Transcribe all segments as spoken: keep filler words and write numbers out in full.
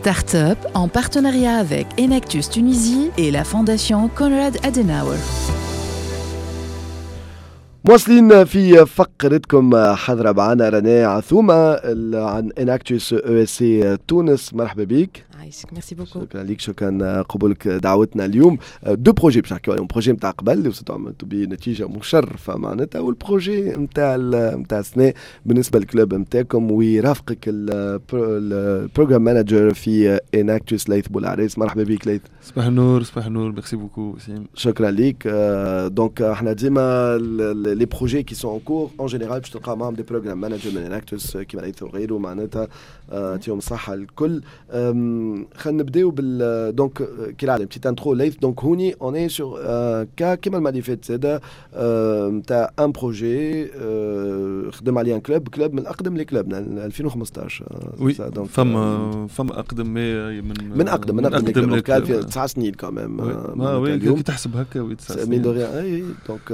Start-up en partenariat avec Enactus Tunisie et la Fondation Konrad Adenauer. مواصلين في فقرتكم حضرة معنا رناء عثومة عن اناكتوس او اس سي تونس. مرحبا بك. عايشك، ميرسي بوكو. شكرا لك، شكرا قبولك دعوتنا اليوم. دو بروجي باش نحكيو عليهم، بروجي نتاع قبل اللي وصلتوا عملتوا به نتيجه مشرفه معناتها، والبروجي نتاع نتاع السنه بالنسبه للكلوب نتاعكم، ويرافقك البروجرام مانجر في اناكتوس ليث بولعريس. مرحبا بك ليث. صباح النور. صباح النور، ميرسي بوكو وسيم. شكرا لك. دونك احنا ديما لي بروجي كي سون ان كور ان جينيرال باش تلقى معاهم دي بروجرام مانجر من اناكتوس كيما ليث وغيره معناتها. تيهم صحه الكل. خلينا نبداو بال دونك كالعاده بتيت انترو ليث. دونك هوني اون اي سور كا كيما المالي فات زاده نتاع ان بروجي خدم عليه ان كلوب كلوب من اقدم لي كلوب من ألفين وخمسطاش. وي فما فما اقدم من من اقدم من اقدم لي كلوب في تسع سنين كمان. اه وي كي تحسب هكا وي تسع سنين. اي دونك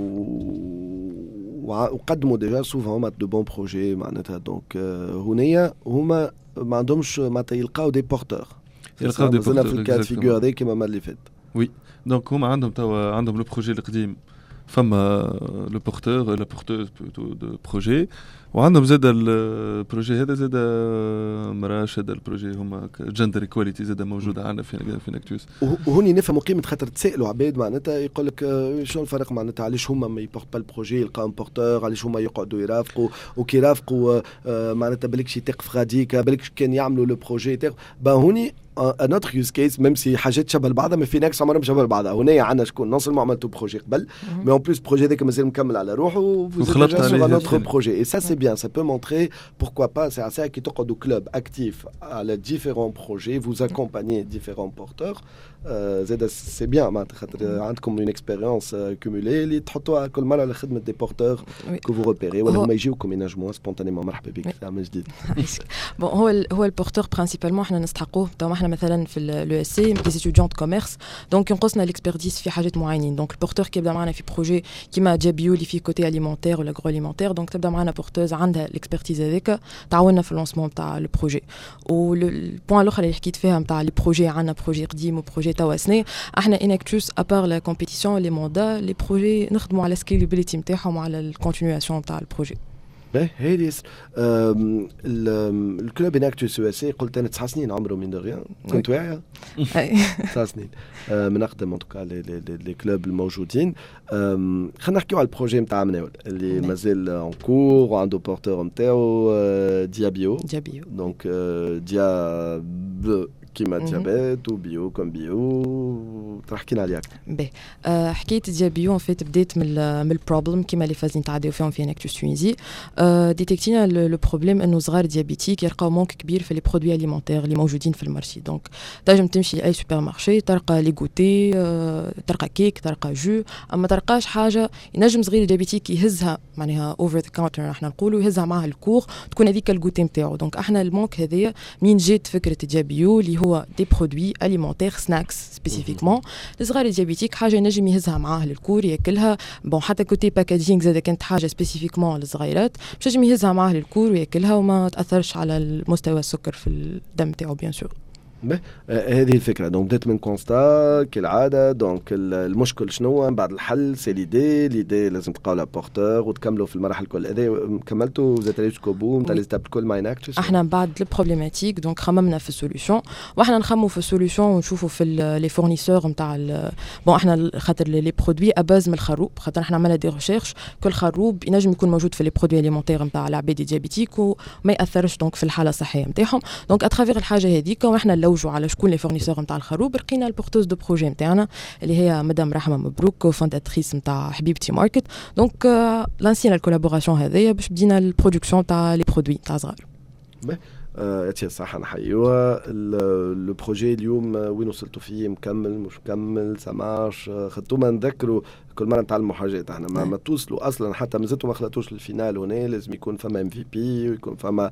وقدموا ديجا سوفون مع دو بون بروجي معناتها. دونك هنايا هما ما عندهمش معناتها يلقاو دي بورتور، يلقاو دي بورتور في الكاد فيغور هذاك كيما ما اللي فات. وي دونك هما عندهم توا عندهم لو بروجي القديم، فما لو بورتور لا بورتوز بلوتو دو بروجي، وعندهم زاد البروجي هذا زاد مراش. هذا البروجي هما جندر ايكواليتي زاد موجوده عندنا في في نكتوس. وهوني نفهم قيمه خاطر تسالوا عباد معناتها يقول لك شنو الفرق معناتها، علاش هما ما يبورت با البروجي يلقاو بورتور، علاش هما يقعدوا يرافقوا وكي يرافقوا معناتها بالكش يتقف غاديك بالكش كان يعملوا لو بروجي تاعو. با هوني ان اوتر يوز كيس ميم سي حاجات شبه بعضها ما في ناكس عمرهم شبه بعضها. هنا عندنا شكون نون سولمون عملتوا بروجي قبل مي اون بلوس بروجي هذاك مازال مكمل على روحه وخلطت على ان اوتر بروجي. اي سا سي بيان، سا بو مونتري pourquoi pas. C'est assez qui تقعدوا كلوب اكتيف على différents projets, vous accompagnez différents porteurs. زاد سي بيان معناتها خاطر عندكم اون اكسبيريونس كومولي اللي تحطوها كل مره على خدمه دي بورتور كو فو روبيري ولا هما يجيوكم ينجموا سبونتانيمون. مرحبا بك في عام جديد. بون هو هو البورتور برينسيبالمون احنا نستحقوه. تو احنا مثلا في لو اس سي دي ستوديونت كوميرس، دونك ينقصنا الاكسبيرتيز في حاجات معينين. دونك البورتور كيبدا معنا في بروجي كيما جابيو اللي فيه كوتي اليمونتير ولا اغرو اليمونتير، دونك تبدا معنا بورتوز عندها الاكسبيرتيز هذاك تعاوننا في اللونسمون تاع لو بروجي. والبوان الاخر اللي حكيت فيها نتاع لي بروجي، عندنا بروجي قديم وبروجي توا سنه. احنا اناكتوس ابار لا كومبيتيسيون لي موندا لي بروجي نخدموا على سكيلابيليتي نتاعهم وعلى الكونتينياسيون تاع البروجي. باهي هيديس الكلوب اناكتوس او اس اي قلت انا تسع سنين عمره من دغيا كنت واعيه تسع سنين من اقدم انطوكا لي كلوب الموجودين. خلينا نحكيو على البروجي نتاع مناول اللي مازال اون كور وعنده بورتور نتاعو ديابيو. ديابيو دونك دياب كيما ديابيت وبيو كم بيو تحكينا عليها اكثر. باهي أه حكايه ديابيو ان فيت بدات من من البروبليم كيما اللي فازين نتعداو فيهم في اناكتوس تونيزي. أه ديتيكتينا لو بروبليم انه صغار ديابيتيك يلقاو مونك كبير في لي برودوي اليمونتير اللي موجودين في المارشي. دونك تنجم تمشي لاي سوبر مارشي تلقى لي غوتي، أه تلقى كيك، تلقى جو، اما تلقاش حاجه ينجم صغير ديابيتيك يهزها معناها اوفر ذا كاونتر احنا نقولوا يهزها معاه الكور تكون هذيك الغوتي نتاعو. دونك احنا المونك هذايا من جات فكره ديابيو اللي هو دي برودوي اليمونتير سناكس سبيسيفيكمون لصغار الديابيتيك، حاجه ينجم يهزها معاه للكور ياكلها. بون حتى كوتي باكاجينغ زاد كانت حاجه سبيسيفيكمون للصغيرات باش ينجم يهزها معاه للكور وياكلها وما تاثرش على المستوى السكر في الدم تاعو بيان سور. هذه الفكره. دونك بدات من كونستا كالعاده. دونك المشكل شنو بعد الحل؟ سي ليدي ليدي لازم تلقاو لا بورتور وتكملوا في المراحل الكل. هذا كملتوا زاد ريسكو بو نتاع لي ستاب الكل مع اناكتوس. احنا بعد البروبليماتيك دونك خممنا في السوليوشن، واحنا نخمموا في السوليوشن ونشوفوا في لي فورنيسور نتاع بون احنا خاطر لي برودوي اباز من الخروب، خاطر احنا عملنا دي ريشيرش كل خروب ينجم يكون موجود في لي برودوي اليمونتير نتاع العباد ديابيتيك وما ياثرش دونك في الحاله الصحيه نتاعهم. دونك اترافير الحاجه هذيك واحنا نلوجوا على شكون لي فورنيسور نتاع الخروب. لقينا البورتوز دو بروجي نتاعنا اللي هي مدام رحمه مبروك فونداتريس نتاع حبيبتي ماركت. دونك لانسينا الكولابوراسيون هذيا باش بدينا البرودكسيون تاع لي برودوي تاع صغار. يعطيك الصحة نحيوها. لو بروجي اليوم وين وصلتوا فيه؟ مكمل مش مكمل؟ سماش خدتوا ما نذكروا كل مره نتعلموا حاجات احنا ما, ما توصلوا اصلا حتى مازلتوا ما خلطوش للفينال هنا لازم يكون فما ام في بي ويكون فما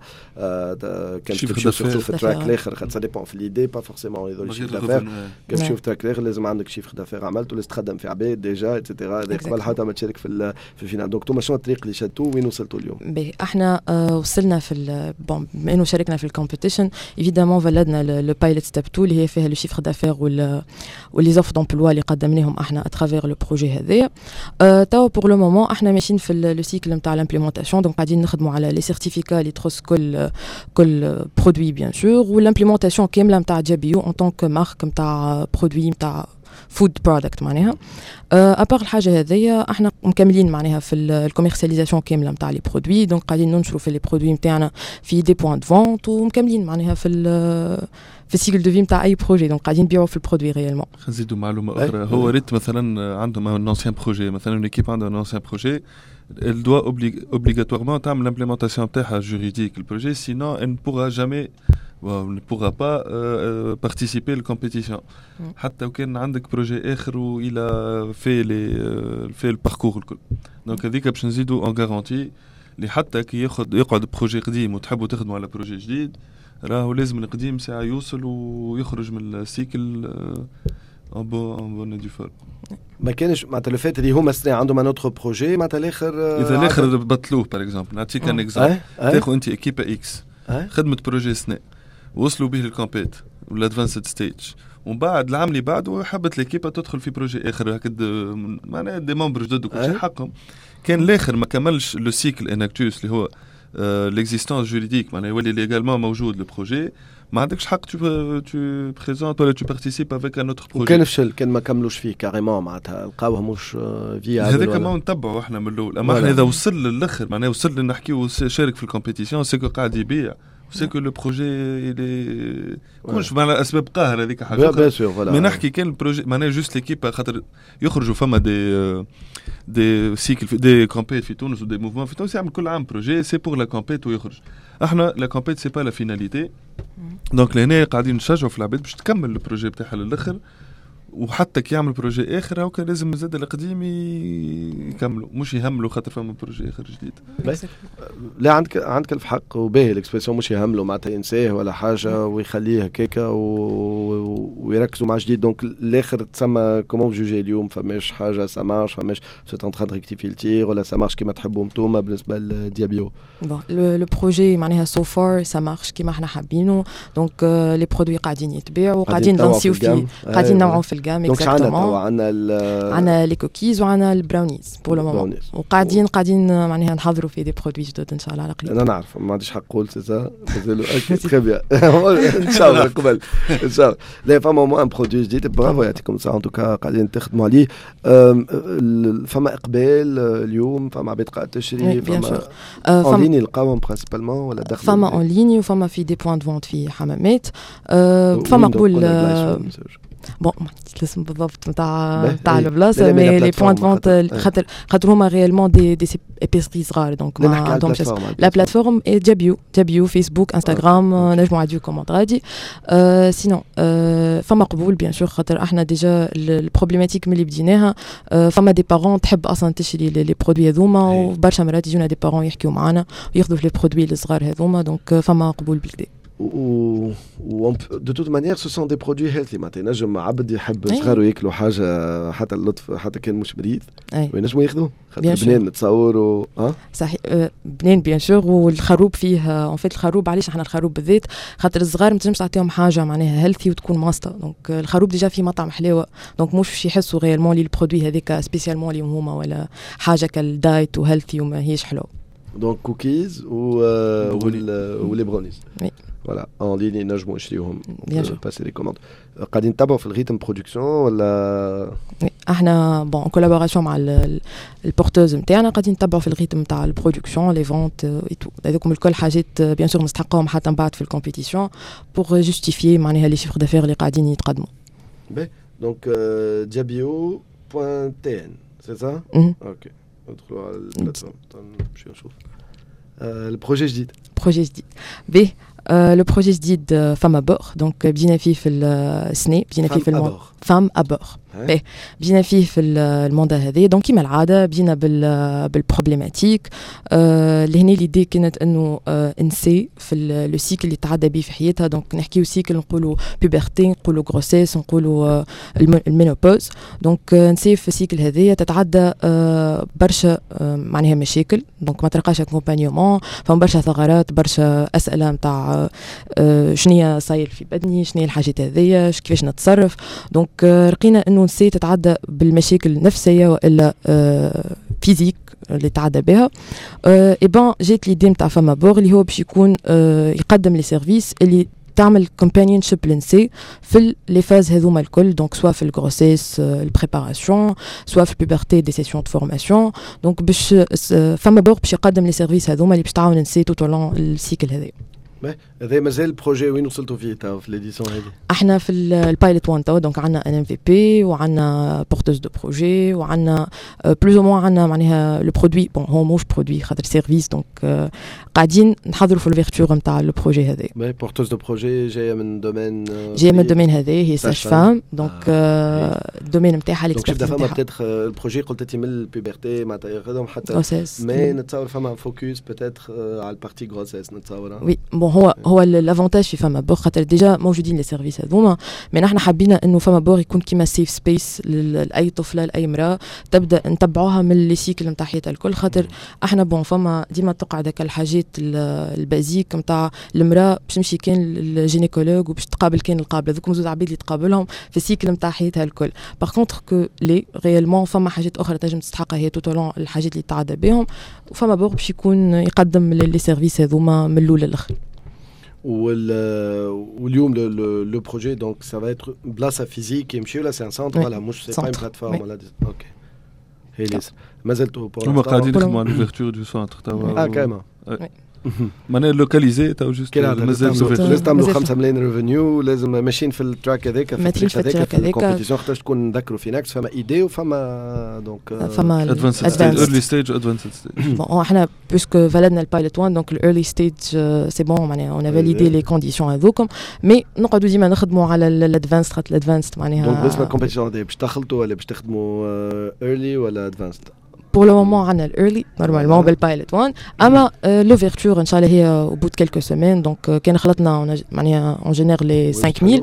آه كان تمشيو سورتو في التراك الاخر خاطر سا ديبون في ليدي با فورسيمون يدور شيف دافير كيف تشوف التراك الاخر لازم عندك شيف دافير عملته لازم تخدم في عباد ديجا اتسيتيرا قبل حتى ما تشارك في في الفينال. دونك انتم شنو الطريق اللي شدتوا وين وصلتوا اليوم؟ باهي احنا آه وصلنا في بون بما انه شاركنا في الكومبيتيشن ايفيدامون فلدنا لو بايلوت ستيب اثنين اللي هي فيها لو شيفر دافير وال ولي زوف دومبلوا اللي قدمناهم احنا اترافير لو بروجي هذايا. أه توا بور لو مومون احنا ماشيين في لو سيكل نتاع لامبليمونطاسيون دونك قاعدين نخدموا على لي سيرتيفيكا اللي تخص كل كل برودوي بيان سور والامبليمونطاسيون كامله نتاع جابيو ان طونك مارك نتاع برودوي نتاع فود برودكت معناها. ابار الحاجه هذيا احنا مكملين معناها في الكوميرسياليزاسيون كامله نتاع لي برودوي دونك قاعدين ننشروا في لي برودوي نتاعنا في دي بوين دو فونت ومكملين معناها في في السيكل دو في نتاع اي بروجي دونك قاعدين نبيعوا في البرودوي ريالمون. نزيدوا معلومه اخرى هو ريت مثلا عندهم ان انسيان بروجي مثلا ليكيب عندها ان انسيان بروجي elle doit obligatoirement تعمل l'implémentation تاعها juridique le projet sinon elle ne pourra jamais ne pourra pas euh, participer à la compétition. حتى لو كان عندك بروجي اخر والى في لي في الباركور الكل دونك هذيك باش نزيدوا ان غارانتي اللي حتى كي ياخذ يقعد بروجي قديم وتحبوا تخدموا على بروجي جديد راهو لازم القديم ساعه يوصل ويخرج من السيكل ان بون ان بون دي فور. ما كانش معناتها لو فات اللي هما سنة عندهم ان اوتر بروجي معناتها الاخر اذا الاخر بطلوه باغ اكزومبل نعطيك ان اكزومبل تاخذ انت اكيبا اكس خدمه بروجي سنة وصلوا به للكومبيت ولا ادفانسد ستيج ومن بعد العام اللي بعده حبت ليكيبا تدخل في بروجي اخر هكذا معناها دي ممبر جدد وكل شيء حقهم كان الاخر ما كملش لو سيكل انكتوس اللي هو ليكزيستونس جوريديك معناها يولي ليغالمون موجود لو بروجي ما عندكش حق تو تو بريزونت ولا تو بارتيسيب افيك ان اوتر بروجي. كان فشل كان ما كملوش فيه كاريمون معناتها لقاوه مش فيا هذاك ما نتبعوا احنا من الاول اما احنا اذا وصل للاخر معناها وصل لنا نحكيو شارك في الكومبيتيسيون سيكو قاعد يبيع سيكو لو بروجي اللي كلش معناها اسباب قاهره هذيك حاجه بيان سور فوالا ما نحكي كان البروجي معناها جوست ليكيب خاطر يخرجوا فما دي دي سيكل دي كومبيت في تونس ودي موفمون في تونس يعمل كل عام بروجي سي بور لا كومبيت ويخرج احنا لا كومبيت سي با لا فيناليتي دونك لهنا قاعدين نشجعوا في العباد باش تكمل البروجي بتاعها للاخر وحتى كي يعمل بروجي اخر هاكا لازم زاد القديم يكملوا مش يهملوا خاطر فما بروجي اخر جديد. لا عندك عندك الحق وباهي الاكسبرسيون مش يهملوا معناتها ينساه ولا حاجه ويخليه هكاكا ويركزوا مع جديد دونك الاخر تسمى كومون جوجي اليوم فماش حاجه سا مارش فماش سيت ان تران دو ريكتيفي التير ولا سا مارش كيما تحبوا نتوما بالنسبه لديابيو. بون لو بروجي معناها سو فار سا مارش كيما احنا حابينه دونك لي برودوي قاعدين يتباعوا وقاعدين ننسيو فيه قاعدين نوعوا في الجام اكزاكتومون. عندنا عندنا لي كوكيز وعندنا البراونيز بور لو مومون وقاعدين قاعدين معناها نحضروا في دي برودوي جدد ان شاء الله على قريب. انا نعرف ما عنديش حق نقول سي سا تري بيان ان شاء الله قبل ان شاء الله. لا فما مو ان برودوي جديد برافو يعطيكم الصحه ان توكا قاعدين تخدموا عليه. فما اقبال اليوم فما عباد قاعده تشري فما اون ليني نلقاوهم برينسيبالمون ولا داخل فما اون ليني وفما في دي بوين دو فونت في حمامات فما قبول بون لازم بالضبط نتاع نتاع البلاصه مي لي بوين دو فونت خاطر خاطر هما ريالمون دي دي ايبيسري صغار دونك ما عندهمش لا بلاتفورم جابيو جابيو فيسبوك انستغرام نجموا عاديو كوموند غادي سينون فما قبول بيان سور خاطر احنا ديجا البروبليماتيك ملي بديناها فما دي بارون تحب اصلا تشري لي برودوي هذوما وبرشا مرات يجونا دي بارون يحكيو معانا وياخذوا في لي برودوي الصغار هذوما دونك فما قبول بالكدا. و de toute manière ce sont des produits healthy معناتها نجم عبد يحب صغارو ياكلوا حاجه حتى اللطف حتى كان مش مريض وينجموا ياخذوه خاطر بنين نتصوروا اه صحيح بنين بيان سور والخروب فيه اون فيت الخروب علاش احنا الخروب بالذات خاطر الصغار ما تنجمش تعطيهم حاجه معناها هيلثي وتكون ماسطه دونك الخروب ديجا في مطعم حلاوه دونك مش باش يحسوا غيرمون لي البرودوي هذيك سبيسيالمون ليهم هما ولا حاجه كالدايت وهيلثي وما هيش حلو دونك كوكيز و ولي برونيز voilà en ligne نجموا نشريوهم passer les commandes. قاعدين نتابعوا في الريتم برودكسيون ولا احنا بون كولابوراسيون مع البورتوز نتاعنا قاعدين نتابعوا في الريتم نتاع البرودكسيون لي فونت اي تو هذوكم الكل حاجات بيان سور نستحقوهم حتى من بعد في الكومبيتيسيون بور جوستيفيي معناها لي شيفر دافير اللي قاعدين يتقدموا. باهي دونك جابيو بوان تي ان سي سا اوكي ندخلوا على البلاتفورم نمشيو نشوف البروجي جديد بروجي جديد باهي لو بروجي جديد فام ابور دونك بدينا فيه في السنه بدينا فيه في المون فام ابور باهي بدينا فيه في الموندا هذه دونك كيما العاده بدينا بال بالبروبليماتيك آه اللي هنا ليدي كانت انه آه نسي في لو سيكل اللي تعدى به في حياتها دونك نحكيو سيكل نقولوا بيبرتي نقولوا غروسيس نقولوا آه المينوبوز دونك آه نسي في السيكل هذه تتعدى آه برشا آه معناها مشاكل دونك ما تلقاش اكومبانيومون فما برشا ثغرات برشا اسئله نتاع آه شنيا صاير في بدني شنيا الحاجات هذيا كيفاش نتصرف دونك آه لقينا انه نسي تتعدى بالمشاكل النفسيه والا آه فيزيك اللي تعدى بها آه ايبان جات ليدي نتاع فما بور اللي هو باش يكون آه يقدم لي سيرفيس اللي تعمل كومبانيونشيب لنسي في لي فاز هذوما الكل دونك سوا في الغروسيس البريباراسيون سوا في البيبرتي دي سيسيون دو فورماسيون دونك باش فما بور باش يقدم لي سيرفيس هذوما اللي باش تعاون نسي تو طولون السيكل هذا. هذا مازال البروجي وين وصلتوا فيه تاع في ليديسيون هذه؟ احنا في البايلوت وان تاع دونك عندنا ان ام في بي وعندنا بورتوز دو بروجي وعندنا بلوز او موان عندنا معناها لو برودوي بون هو موش برودوي خاطر سيرفيس دونك قاعدين نحضروا في الفيرتور نتاع لو بروجي هذا. مي بورتوز دو بروجي جايه من دومين جايه من الدومين هذا هي ساج فام دونك الدومين نتاعها ليكسبيرتيز دونك فما بتاتر البروجي قلت انت من البيبرتي معناتها ياخذهم حتى مي نتصور فما فوكس بتاتر على البارتي غروسيس نتصور. وي بون هو هو الافونتاج في فما بور خاطر ديجا موجودين لي سيرفيس هذوما مي نحن حبينا انه فما بور يكون كيما سيف سبيس لاي طفله لاي امراه تبدا نتبعوها من لي سيكل نتاع حياتها الكل خاطر احنا بون فما ديما تقعد هكا الحاجات البازيك نتاع المراه باش تمشي كان الجينيكولوج وباش تقابل كان القابله ذوك زوج عباد اللي تقابلهم في السيكل نتاع حياتها الكل باغ كونطخ كو لي ريالمون فما حاجات اخرى تنجم تستحقها هي تو طولون الحاجات اللي تعدى بهم وفما بور باش يكون يقدم لي سيرفيس هذوما من الاول للاخر. واليوم لو بروجي دونك سا فا اتر بلاصه فيزيك يمشي ولا سي ان سونتر ولا مش سي با ان بلاتفورم ولا اوكي هي ليس مازلتوا هما قاعدين يخدموا على لوفيرتور دو سونتر توا اه كايما معناها لوكاليزي تو جوست مازال لازم تعملوا خمسة ملايين ريفينيو لازم ماشيين في التراك هذاك في التراك هذاك في الكومبيتيشن خاطرش تكون نذكروا في ناكس فما ايدي وفما دونك فما ادفانسد ستيج ايرلي ستيج ادفانسد ستيج بون احنا بيسكو فالدنا البايلوت وان دونك الايرلي ستيج سي بون معناها اون فاليدي لي كونديسيون هذوكم مي نقعدوا ديما نخدموا على الادفانسد خاطر الادفانسد معناها دونك بالنسبه للكومبيتيشن هذه باش تخلطوا ولا باش تخدموا ايرلي ولا ادفانسد؟ pour le moment on a l'early normalement بالبايلوت وان اما لوفيرتور ان شاء الله هي au bout de quelques semaines donc كان خلطنا معناها on génère les cinq mille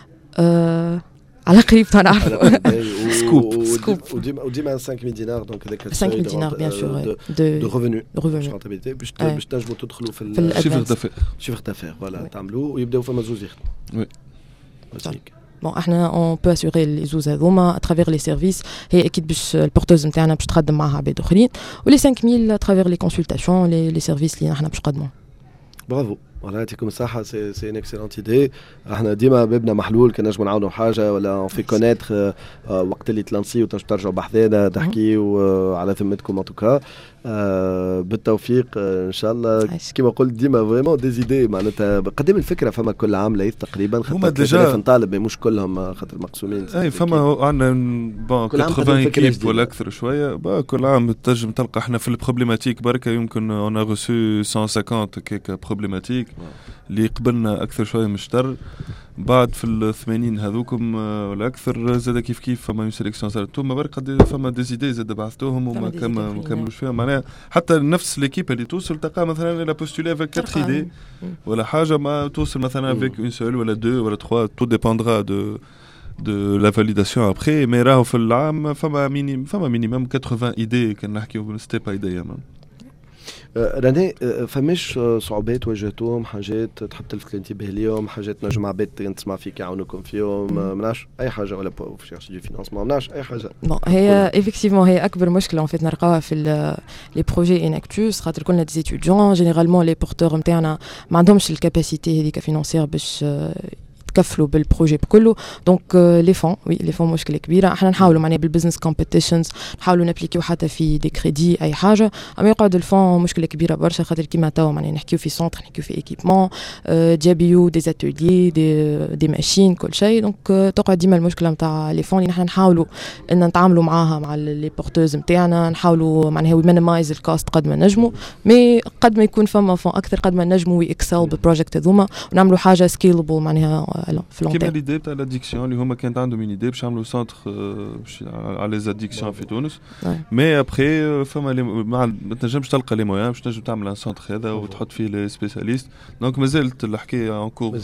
على قريب تعرفوا سكوب سكوب وديما خمسة آلاف دينار دونك هذاك خمسة آلاف دينار بيان سور دو ريفونو ريفونو رونتابيليتي باش باش تنجموا تدخلوا في الشيفر دافير شيفر دافير فوالا تعملوه ويبداو فما زوز يخدموا وي بون احنا اون بو اسيوري لي زوز هذوما اترافير لي سيرفيس هي اكيد باش البورتوز نتاعنا باش تخدم معها عباد اخرين ولي خمسة آلاف اترافير لي كونسلطاسيون لي لي سيرفيس اللي احنا باش نقدموا. برافو الله يعطيكم الصحة سي سي ان اكسلونت ايدي احنا ديما بابنا محلول كان نجموا نعاونوا حاجة ولا اون في كونيتر وقت اللي تلانسيو ترجعوا بحذانا تحكيوا على ذمتكم ان توكا بالتوفيق ان شاء الله كما قلت ديما فريمون دي زيدي معناتها قدام الفكرة فما كل عام ليث تقريبا هما ديجا نطالب مش كلهم خاطر مقسومين اي فما عندنا بون ثمانين كيف ولا اكثر شوية كل عام تنجم تلقى احنا في البروبليماتيك بركة يمكن اون ا ريسو مية وخمسين كيك بروبليماتيك اللي قبلنا اكثر شويه من الشطر بعد في الثمانين هذوكم ولا اكثر زاد كيف كيف فما سيليكسيون صارت ثم برك فما ديزيدي زاد بعثتوهم وما كما ما كملوش فيها معناها حتى نفس ليكيب اللي توصل تلقى مثلا الى بوستولي افيك quatre ايدي ولا حاجه ما توصل مثلا افيك اون سول ولا دو ولا ثلاثة تو ديباندرا دو de la validation après mais راهو في العام فما مينيم فما مينيمم ثمانين ايدي كان نحكيو ستيب ايدي يعني راني فماش صعوبات واجهتوهم حاجات تحب تلفت الانتباه ليهم حاجات نجم عباد تسمع فيك يعاونوكم فيهم مناش اي حاجه ولا في شيرش دو فينانسمون مناش اي حاجه بون هي ايفيكتيفمون هي اكبر مشكله ان فيت نلقاوها في لي بروجي انكتوس خاطر كلنا دي ستوديون جينيرالمون لي بورتور نتاعنا ما عندهمش الكاباسيتي هذيك فينانسيير باش يتكفلوا بالبروجي بكله دونك لي فون وي لي فون مشكله كبيره احنا نحاولوا معناها بالبزنس كومبيتيشنز نحاولوا نابليكيو حتى في دي كريدي اي حاجه اما يقعد الفون مشكله كبيره برشا خاطر كيما توا معناها نحكيو في سونتر نحكيو في ايكيبمون ديابيو دي اتوليي دي دي ماشين كل شيء دونك تقعد ديما المشكله نتاع لي فون اللي نحن نحاولوا ان نتعاملوا معاها مع لي بورتوز نتاعنا نحاولوا معناها وي مينيمايز الكوست قد ما نجموا مي قد ما يكون فما فون اكثر قد ما نجموا وي اكسل بالبروجيكت هذوما ونعملوا حاجه سكيلبل معناها في لونج كيما ليدي تاع لاديكسيون اللي هما كانت عندهم ايدي باش يعملوا سونتر على لي زاديكسيون في تونس مي ابخي فما ما تنجمش تلقى لي مويان باش تنجم تعمل ان سونتر هذا وتحط فيه لي سبيسياليست دونك مازالت الحكايه ان كور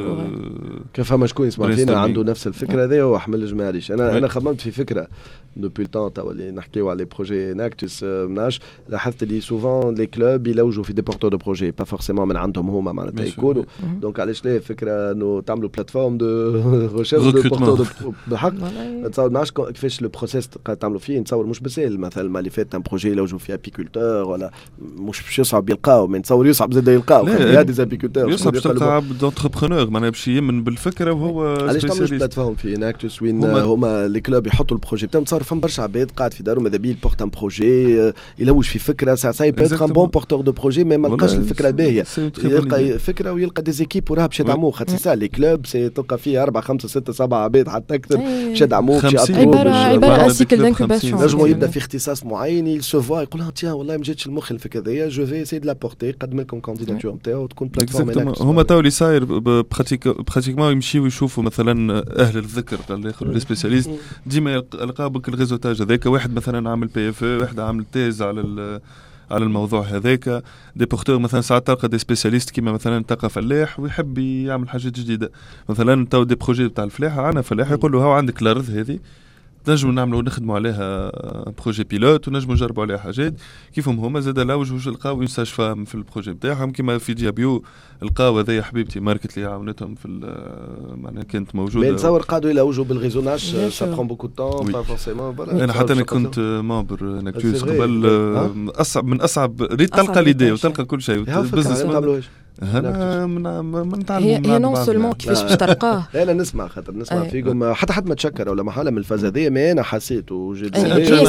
كان فما شكون يسمع فينا عنده نفس الفكره هذه هو احمد الجماليش. انا انا خممت في فكره دوبي التون تاع اللي نحكيو على لي بروجي اناكتوس مناش. لاحظت اللي سوفون لي كلوب يلوجوا في دي بورتور دو بروجي با فورسيمون من عندهم هما معناتها يكونوا دونك علاش ليه فكره انه تعملوا بلاتفورم دو ريشيرش دو بورتور دو بالحق. تصور نعرفش كيفاش لو بروسيس قاعد تعملوا فيه. نتصور مش بسهل مثلا ما اللي فات ان بروجي يلوجوا فيه ابيكولتور ولا مش باش يصعب يلقاو من نتصور يصعب زاد يلقاو هذا دي ابيكولتور يصعب تلقى عبد انتربرونور معناها باش يمن بالفكره وهو علاش تعملوا بلاتفورم في اناكتوس وين هما لي كلوب يحطوا البروجي بتاعهم. تصور فما برشا عباد قاعد في دارهم ماذا بيه يبورت ان بروجي يلوج في فكره سا سا يبقى ان بون بورتور دو بروجي مي ما لقاش الفكره باهيه يلقى فكره ويلقى دي زيكيب وراها باش يدعموه خاطر سا لي كلوب سي تلقى فيه أربعة خمسة ستة سبعة عباد حتى أكثر باش يدعموه باش يعطوه عباره عن سيكل دانكوباسيون. نجموا يبدا في اختصاص معين يسوفوا يقول ها تيان والله ما جاتش المخ الفكره هذيا جو في سي دو لابورتي قدم لكم كانديداتور نتاعو وتكون بلاتفورم. هما تو اللي صاير براتيكمون يمشيو يشوفوا مثلا اهل الذكر اللي ياخذوا لي سبيسياليست ديما يلقاو بك الريزولتاج هذاك واحد مثلا عامل بي اف واحد عامل تيز على على الموضوع هذاك دي بورتور مثلا ساعات تلقى دي سبيسياليست كيما مثلا تلقى فلاح ويحب يعمل حاجات جديده مثلا تو دي بروجي تاع الفلاحه عندنا فلاح يقول له ها عندك الارض هذه نجموا نعملوا نخدموا عليها بروجي بيلوت ونجموا نجربوا عليها حاجات كيفهم هما زاد لاوج واش لقاو يستشفى في البروجي نتاعهم كيما في ديابيو لقاو هذايا حبيبتي ماركت اللي عاونتهم في معناها كانت موجوده. نتصور قعدوا يلوجوا بالغيزوناج سا برون بوكو طون با فورسيمون. انا حتى انا كنت مامبر نكتوس قبل اصعب من اصعب ريت تلقى ليدي وتلقى كل شيء بزنس ما هنا من نتعلم. هي هي نون سولمون كيفاش باش تلقاه. انا نسمع خاطر نسمع فيكم حتى حد ما تشكر ولا محاله من الفاز هذه ما انا حسيت وجد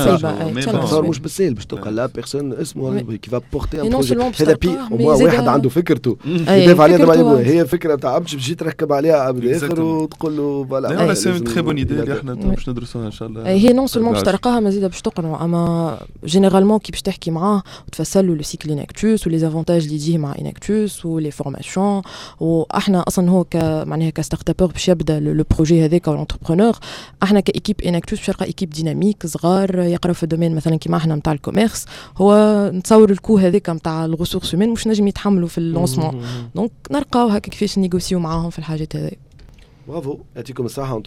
صار مش بالسهل باش تلقى لا بيرسون اسمه كيف بورتي ان بروجي هذا بي واحد عنده فكرته يدافع عليها هي فكره تاع باش تجي تركب عليها عبد الاخر وتقول له فوالا لا سي تري بون ايدي اللي احنا باش ندرسوها ان شاء الله. هي نون سولمون باش تلقاها مازيد باش تقنعوا اما جينيرالمون كي باش تحكي معاه وتفسر له لو سيكل اناكتوس ولي افونتاج اللي يجيه مع اناكتوس ولي فورماسيون واحنا اصلا هو ك معناها كستارت ابور باش يبدا لو بروجي هذاك والانتربرونور احنا كايكيب اناكتوس باش نلقى ايكيب ديناميك صغار يقرا في الدومين مثلا كيما احنا نتاع الكوميرس هو نتصور الكو هذاك نتاع الريسورس هيومين مش نجم يتحملوا في اللونسمون دونك نلقاو هكا كيفاش نيغوسيو معاهم في الحاجات هذه. برافو يعطيكم الصحة ان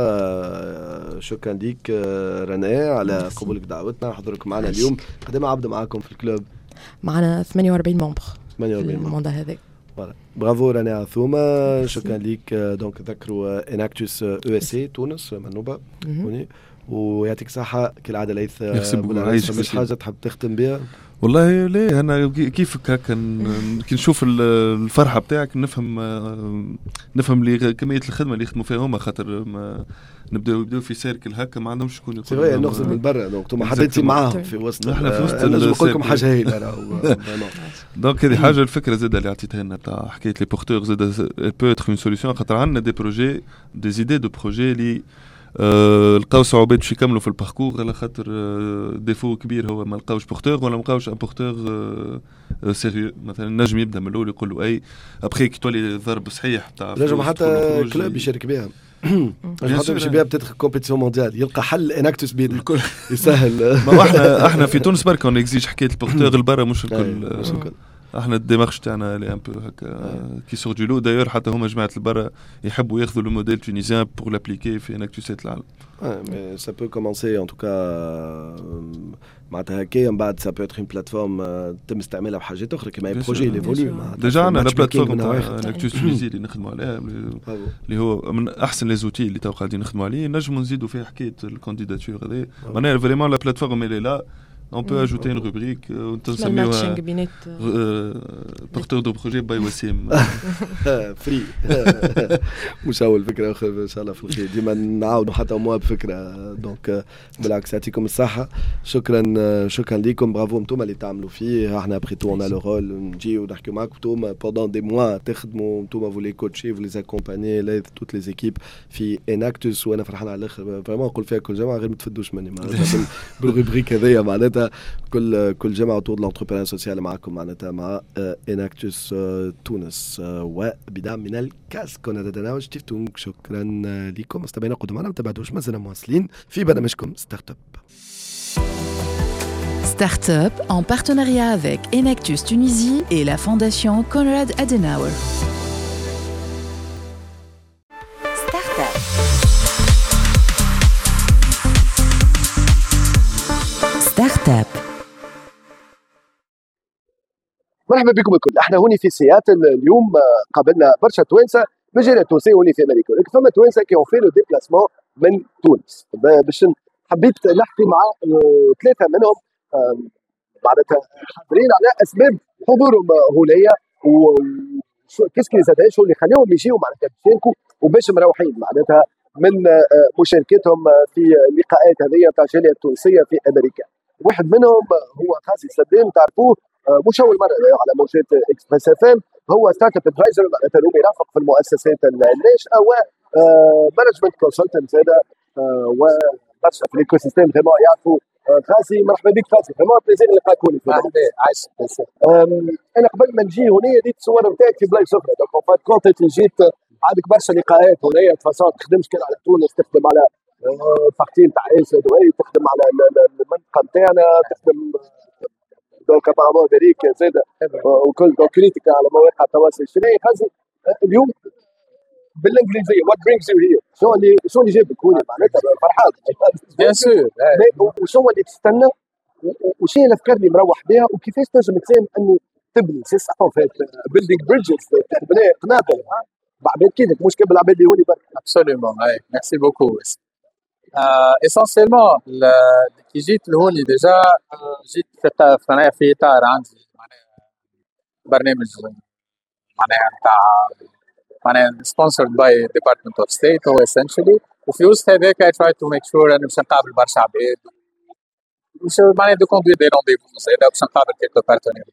توكا. شكرا ليك رناء على قبولك دعوتنا حضورك معنا اليوم. قدام عبد معاكم في الكلوب معنا ثمانية وأربعين ممبر ثمانية وأربعين ممبر هذاك. برافو رناء عثومة شكرا ليك. دونك ذكروا اناكتوس او اس اي تونس منوبة ويعطيك صحة كالعادة ليث. مش حاجة تحب تختم بها؟ والله ليه انا كيفك هكا كي نشوف الفرحه بتاعك نفهم نفهم لي كميه الخدمه اللي يخدموا فيها هما خاطر نبداو يبداو في سيركل هكا ما عندهمش شكون يقول سي نخرج من برا دونك انتم حطيتي معاهم في وسط احنا في وسط انا نقول لكم حاجه هايله دونك هذه حاجه الفكره زاده اللي عطيتها لنا تاع حكايه لي بورتور زاده بو اتر اون سوليوشن خاطر عندنا دي بروجي دي زيدي دو بروجي اللي أه لقاو صعوبات باش يكملوا في الباركور على خاطر أه ديفو كبير هو ما لقاوش بورتور ولا ما لقاوش ان بورتور أه سيريو مثلا نجم يبدا من الاول يقول له اي ابخي كي تولي ضرب صحيح تاع نجم حتى كلوب يشارك بها حتى باش يبيع بتدخل كومبيتيسيون مونديال يلقى حل اناكتوس بيد الكل يسهل. ما احنا احنا في تونس برك نكزيج حكايه البورتور البرا مش الكل احنا الدماغ تاعنا لي ان بو هكا كي سور دو لو دايور حتى هما جماعه البرا يحبوا ياخذوا لو موديل تونيزيان بور لابليكي في اناكتوسات العالم. مي سا بو كومونسي ان توكا معناتها هكايا من بعد سا بو اتر اون بلاتفورم تم استعمالها بحاجات اخرى كيما بروجي لي فوليو ديجا عندنا لا بلاتفورم تاع اناكتوس تونيزي اللي نخدموا عليها اللي هو من احسن لي زوتي اللي تو قاعدين نخدموا عليه نجموا نزيدوا فيه حكايه الكانديداتور هذه معناها فريمون لا بلاتفورم اللي لا on peut ajouter une rubrique نسميوها porteur de projet باي وسيم فري مش اول فكره اخرى ان شاء الله في الخير ديما نعاودوا حتى مو بفكره دونك بالعكس يعطيكم الصحه. شكرا شكرا لكم برافو انتم اللي تعملوا فيه احنا ابري تو اون لو رول نجيو نحكيو معاكم انتم بوندون دي موا تخدموا انتم فولي كوتشي فولي اكومباني لي توت لي زيكيب في اناكتوس وانا فرحان على الاخر فريمون نقول فيها كل جماعه غير ما تفدوش مني معناتها بالروبريك هذيا معناتها معناتها كل كل جمعه طول الانتربرونور سوسيال معكم معناتها مع اناكتوس تونس وبدعم من الكاس كنا ددنا شتفتم. شكرا لكم مستمعينا قدما ما تبعدوش مازلنا مواصلين في برنامجكم ستارت اب. Start-up en partenariat avec Enactus Tunisie et la fondation Konrad Adenauer. Start-up. Start-up. مرحبا بكم الكل. احنا هوني في سياتل اليوم قابلنا برشا توانسه من جهه تونسيه هوني في امريكا، ولكن فما توانسه كي اون في لو ديبلاسمون من تونس. باش حبيت نحكي مع ثلاثه منهم معناتها حاضرين على اسباب حضورهم هنايا وكيس كي زاد شو اللي خليهم يجيو معناتها يشاركوا وباش مروحين معناتها من مشاركتهم في اللقاءات هذه تاع الجاليه التونسيه في امريكا. واحد منهم هو غازي سدام، تعرفوه مش اول مره على موجات اكسبريس اف ام، هو ستارت اب ادفايزر معناتها هو يرافق في المؤسسات الناشئه و مانجمنت كونسلتنت زاده وبرشا في الايكو سيستيم فريمون يعرفوا. غازي مرحبا بك غازي، فريمون بليزير نلقاكم. مرحبا عايش. انا قبل ما نجي هنا ريت الصور نتاعك في بلايص اخرى، دونك فات كونت جيت عندك برشا لقاءات هنا تفاصيل تخدمش كان على تونس، تخدم على فاقتين تاع اسد وهي تخدم على المنطقه نتاعنا، تخدم دونك ابارامون ذلك زاده وكل دونك كريتيكا على مواقع التواصل الاجتماعي. غازي اليوم بالانجليزيه وات برينجز يو هير، شو اللي شو اللي جابك هنا معناتها فرحان بيان سور، وشو اللي تستنى وشو هي الافكار اللي مروح بها وكيفاش تنجم تساهم انه تبني سي صح فات بيلدينغ بريدجز تبني قنابل بعباد كيفك مش كبل عباد اللي هوني برك. ابسوليومون اي ميرسي بوكو. اسونسيلمون كي جيت لهوني ديجا جيت في معناها في اطار عندي معناها برنامج معناها نتاع معناها سبونسرد باي ديبارتمنت اوف ستيت هو اسينشلي، وفي وسط هذاك اي تراي تو ميك شور اني باش نقابل برشا عباد باش معناها دو كوندوير دي رونديفو زادا باش نقابل كيلكو بارتنير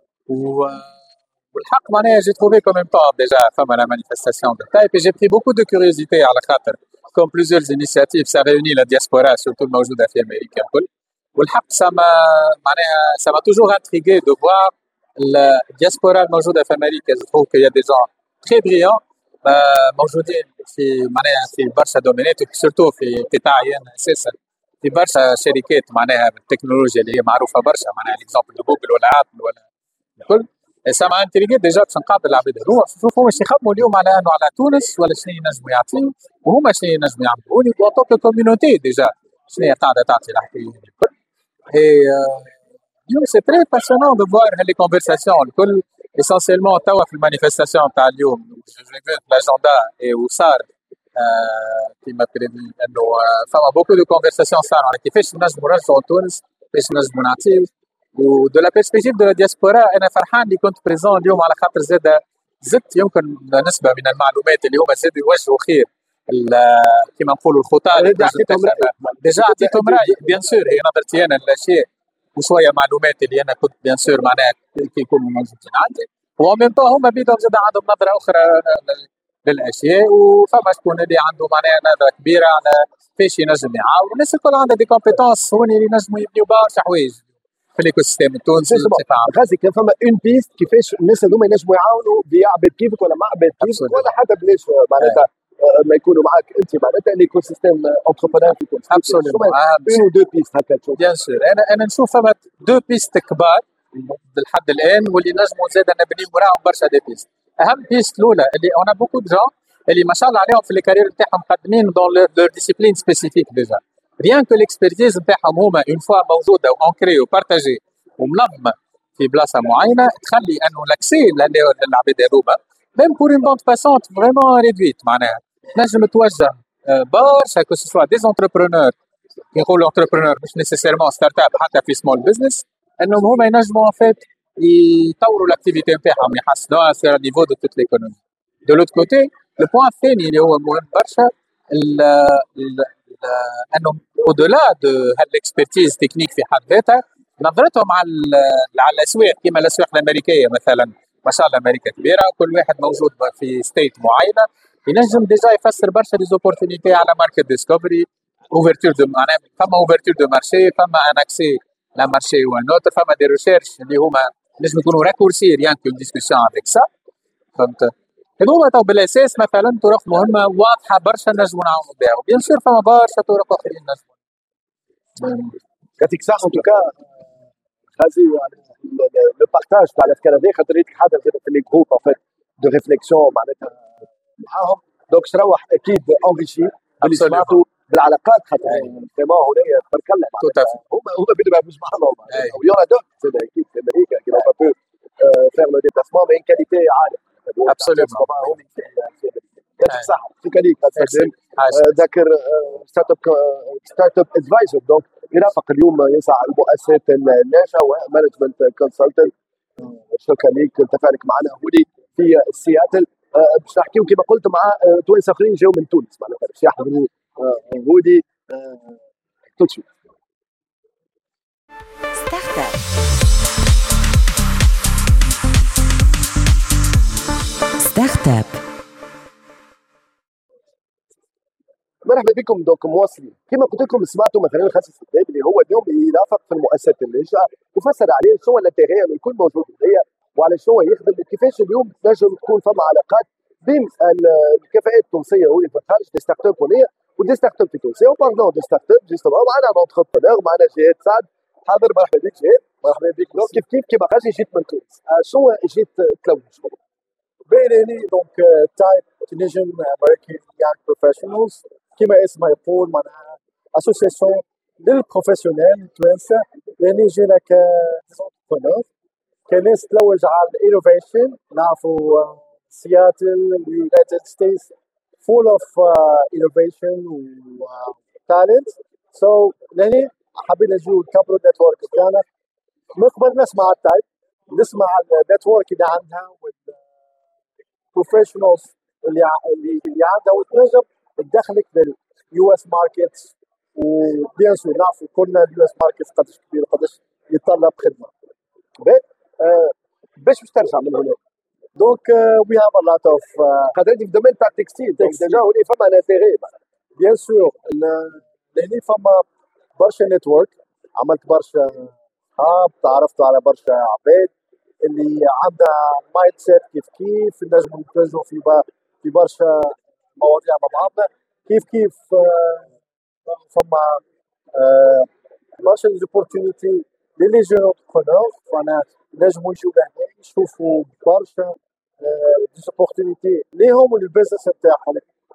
والحق معناها جي تروفي كو ميم طون ديجا فما لا مانيفيستاسيون دو تايب اي جي بري بوكو دو كيوريوزيتي على خاطر كوم بليزيور انيشيتيف سا ريوني لا دياسبورا سورتو الموجوده في امريكا الكل، والحق سما معناها سما توجور انتريغي دو فوار الدياسبورا الموجوده في امريكا. جو تروف كو يا دي جون تري بريون موجودين في معناها في برشا دومينات وسورتو في قطاعي اساسا في برشا شركات معناها بالتكنولوجيا اللي هي معروفه برشا معناها ليكزومبل جوجل ولا ابل ولا الكل. سما انتريغي ديجا باش نقابل العباد هذوما شوفوا واش يخمموا اليوم على انه على تونس ولا شنو ينجموا يعطيو وهما شنو ينجموا يعملوا لي بون توك كوميونيتي ديجا شنو هي قاعده تعطي الحكايه الكل. اي اليوم سي تري باسيونون دو فوار هالي كونفرساسيون الكل اسونسيلمون توا في المانيفيستاسيون تاع اليوم جو في لاجندا اي وصار كيما بريفي انه فما بوكو دو كونفرساسيون صاروا على كيفاش نجموا نرجعوا تونس، كيفاش نجموا نعطيو ودو لا بيرسبكتيف دو لا دياسبورا. انا فرحان اللي كنت بريزون اليوم على خاطر زاد زدت يمكن نسبه من المعلومات اللي هما زادوا يوجهوا خير كيما نقولوا الخطاب ديجا عطيتهم راي بيان سور هي نظرتي انا الاشياء وشويه معلومات اللي انا كنت بيان سور معناها كي يكونوا موجودين عندي، ومن ميم طون هما بيدهم زاد عندهم نظره اخرى للاشياء وفما شكون اللي عنده معناها نظره كبيره على كيفاش ينجم يعاون. الناس الكل عندها دي كومبيتونس هوني اللي ينجموا يبنيو برشا حوايج في الايكو سيستيم التونسي. غازي كان فما اون بيست كيفاش الناس هذوما ينجموا يعاونوا بعباد كيفك ولا مع عباد كيفك ولا حتى بلاش معناتها ما يكونوا معاك انت معناتها الايكو سيستيم انتربرونور في تونس. ابسوليومون اون دو بيست هكا تشوف. بيان سور انا انا نشوف فما دو بيست كبار لحد الان واللي نجموا زاد نبنيو وراهم برشا دي بيست. اهم بيست الاولى اللي اون بوكو دو جون اللي ما شاء الله عليهم في الكارير نتاعهم مقدمين دون لور ديسيبلين سبيسيفيك ديجا ريان كو ليكسبيرتيز نتاعهم هما اون فوا موجوده وانكري وبارتاجي ومنظمه في بلاصه معينه تخلي انه لاكسي للعباد هذوما ميم بور اون بوند باسونت فريمون ريدويت معناها تنجم توجه برشا كو سوا دي زونتربرونور كي نقولوا انتربرونور مش نيسيسيرمون ستارت اب حتى في سمول بزنس انهم هما ينجموا ان فيت يطوروا الاكتيفيتي نتاعهم يحسنوها في النيفو دو توت ليكونومي. دو لوت كوتي لو بوان الثاني اللي هو مهم برشا انه اودولا دو هالاكسبرتيز تكنيك في حد ذاتها نظرتهم على على الاسواق كما الاسواق الامريكيه مثلا ما شاء الله امريكا كبيره كل واحد موجود في ستيت معينه ينجم ديجا يفسر برشا ديزوبورتينيتي على ماركت ديسكفري اوفرتور دو معناها فما اوفرتور دو مارشي فما ان اكسي لا مارشي و نوتر فما دي ريشيرش اللي هما نجم يكونوا راكورسي ريان كو ديسكسيون افيك سا فهمت. هذوما تو بالاساس مثلا طرق مهمه واضحه برشا نجموا نعاونوا بها وبيان سور فما برشا طرق اخرين نجموا. يعطيك الصحة. ان توكا غازي لو بارتاج تاع الافكار هذه خاطر هيك حاجه في لي جروب ان فيت دو ريفليكسيون معناتها معاهم دونك تروح اكيد انريشي باللي سمعتوا بالعلاقات خاطر فريمون هنا تبارك الله هما هما بينما مش معاهم ويورا دوك زاد اكيد في امريكا كي با بو فير لو ديبلاسمون مي كاليتي عاليه ابسولومون. يعطيك الصحة. شكرا لك ذاكر ستارت اب ستارت اب ادفايزر دونك يرافق اليوم يسعى المؤسسات الناشئه ومانجمنت كونسلتنت. شكرا لك تفاعلك معنا هودي في سياتل. باش نحكيو كما قلت مع توانسه اخرين جاوا من تونس معناتها باش يحضروا هودي توتشي ستارت اب ستارت اب. مرحبا بكم. دوك مواصلين كما قلت لكم سمعتوا مثلا الخاص السباب اللي هو اليوم يرافق في المؤسسات الناشئه وفسر عليه شنو الانتيغي اللي يكون موجود هي وعلى شنو يخدم وكيفاش اليوم تنجم تكون فما علاقات بين الكفاءات التونسيه واللي في الخارج دي ستارت اب هنا ودي ستارت اب في تونس. وباردون دي ستارت اب جوستومون معنا اونتربرونور معنا جهاد سعد حاضر. مرحبا بك جهاد. مرحبا بك. كيف كيف كيما غازي جيت من تونس شنو جيت تلوج بيني دونك تايب تونيجن امريكان يانج بروفيشنالز كما اسمها يقول معناها اسوسيسيون للبروفيسيونيل التوانسه اللي جينا كونتربرونور كناس تلوج على الانوفيشن. نعرفوا سياتل اليونايتد ستيتس فول اوف انوفيشن وتالنت سو لاني حبينا نجيو نكبروا النتورك تاعنا. من قبل نسمع التايب نسمع النتورك اللي عندها والبروفيشنالز اللي اللي عندها وتنجم تدخلك لليو اس ماركت. وبيان سور نعرفوا كلنا اليو اس ماركت قداش كبير وقداش يتطلب خدمه. باش باش ترجع من هنا دونك وي هاف ا لوت اوف خاطر في الدومين تاع التكستيل دونك ديجا هوني فما انتيغي بيان سور لاني فما برشا نتورك عملت برشا اصحاب تعرفت على برشا عباد اللي عندها مايند سيت كيف كيف نجموا نتواجهوا في في برشا مواضيع مع بعضنا كيف كيف فما برشا ليزوبورتينيتي للي جون اونتربرونور فانا نجموا يجوا لهنا يشوفوا برشا ليزوبورتينيتي ليهم والبيزنس نتاعهم.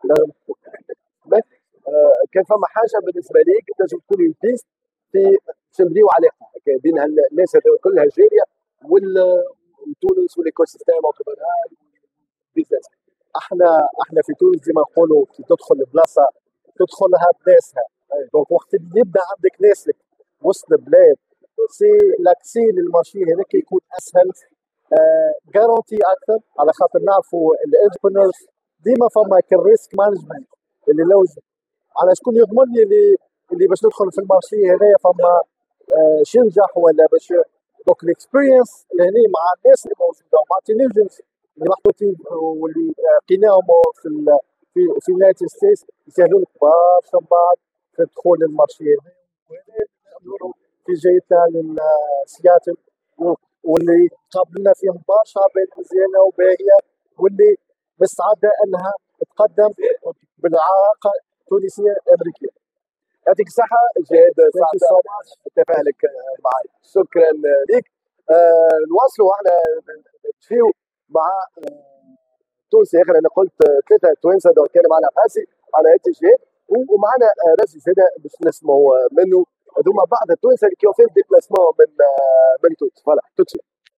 كان فما حاجه بالنسبه ليك لازم تكون بيست في تنبنيو علاقه بين الناس كلها الجاليه وتونس والايكو سيستيم اونتربرونور بيزنس. احنا احنا في تونس زي ما نقولوا كي تدخل البلاصه تدخلها بناسها. دونك وقت اللي يبدا عندك ناسك وسط البلاد سي لاكسي للمارشي هذاك يكون اسهل جارونتي uh, اكثر على خاطر نعرفوا الانتربرونورز ديما فما كالريسك مانجمنت اللي لو على شكون يضمن لي اللي اللي باش ندخل في المارشي هذايا فما uh, شي ينجح ولا باش. دونك الاكسبيرينس هنا مع الناس اللي موجوده مع التينيجنز اللي محطوطين واللي لقيناهم في ال في في اليونايتد ستيتس يسهلوا لك برشا من بعد في دخول المارشي هذا في جيتنا للسياتل واللي قابلنا فيهم برشا عباد مزيانه وباهيه واللي مستعده انها تقدم بالعلاقه التونسيه الامريكيه. يعطيك الصحه جهاد سعد تفاعلك معي. شكرا لك. آه نواصلوا احنا نمشيو مع تونسي اخر. انا قلت ثلاثه توانسه دونك كان معنا قاسي على هيك جهاد ومعنا راسي زاده باش نسمعوا منه هذوما بعض التوانسه اللي كيفوا في ديبلاسمون من من تونس. فوالا توتشي.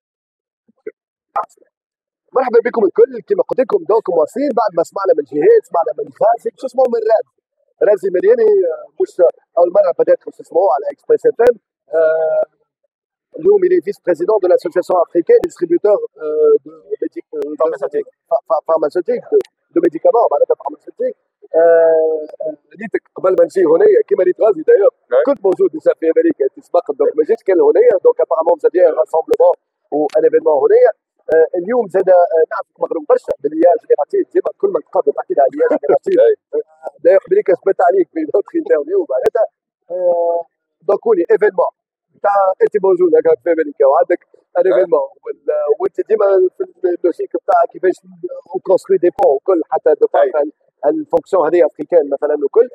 مرحبا بكم الكل. كما قلت لكم دوك مواصلين بعد ما سمعنا من جهاد سمعنا من غازي شو اسمه من راد رازي مرياني مش اول مره بدات باش تسمعوا على اكسبريس اف ام. اليوم il est vice-président de l'association africaine des distributeurs euh, de médicaments pharmaceutiques pharmaceutiques de médicaments معناتها pharmaceutiques. ريتك قبل ما نجي هنا كيما ريت غازي داير كنت موجود في امريكا تسبق دونك ما جيتش كان هنا دونك ابارامون زاد راسامبلمون وان ايفينمون هنا. اليوم زاد نعرفك مغروم برشا باللياج جينيراتيف ديما كل ما تقابل تحكي على اللياج جينيراتيف داير امريكا سبت عليك في دوت انترفيو معناتها دونك قولي ايفينمون نتاع انت موجود هكا في امريكا وعندك ان ايفينمون وانت ديما في اللوجيك نتاع كيفاش كونستروي دي بون وكل حتى دو الفونكسيون هذه افريكان مثلا وكل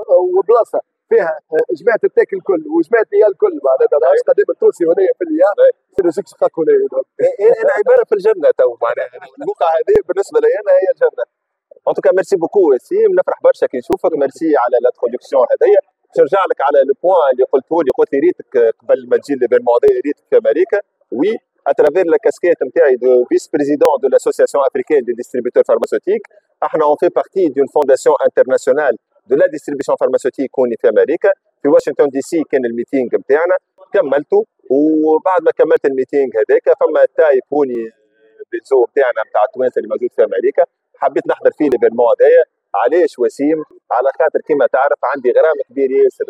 وبلاصه فيها جماعه التاك الكل وجماعه ليا الكل معناتها ماهيش قدام التونسي هنا في ليا سي لوجيك شقاق هنا انا عباره في الجنه تو معناها البقعه هذه بالنسبه لي انا هي الجنه. ان توكا ميرسي بوكو وسيم، نفرح برشا كي نشوفك، ميرسي على الانتروداكسيون هذيا. نرجع لك على البوان اللي قلته لي، قلت لي ريتك قبل ما تجي ليفينمون هذايا ريتك في امريكا. وي اترافير لا كاسكيت نتاعي دو فيس بريزيدون دو لاسوسياسيون افريكان دي ديستريبيتور فارماسيوتيك. احنا اون في بارتي دون فونداسيون انترناسيونال دو لا ديستريبيسيون فارماسيوتيك هوني في امريكا في واشنطن دي سي. كان الميتينغ نتاعنا كملته، وبعد ما كملت الميتينغ هذاك فما تايب هوني بالزو نتاعنا نتاع التوانسه اللي موجود في امريكا، حبيت نحضر فيه ليفينمون هذايا. علاش وسيم؟ على خاطر كما تعرف عندي غرام كبير ياسر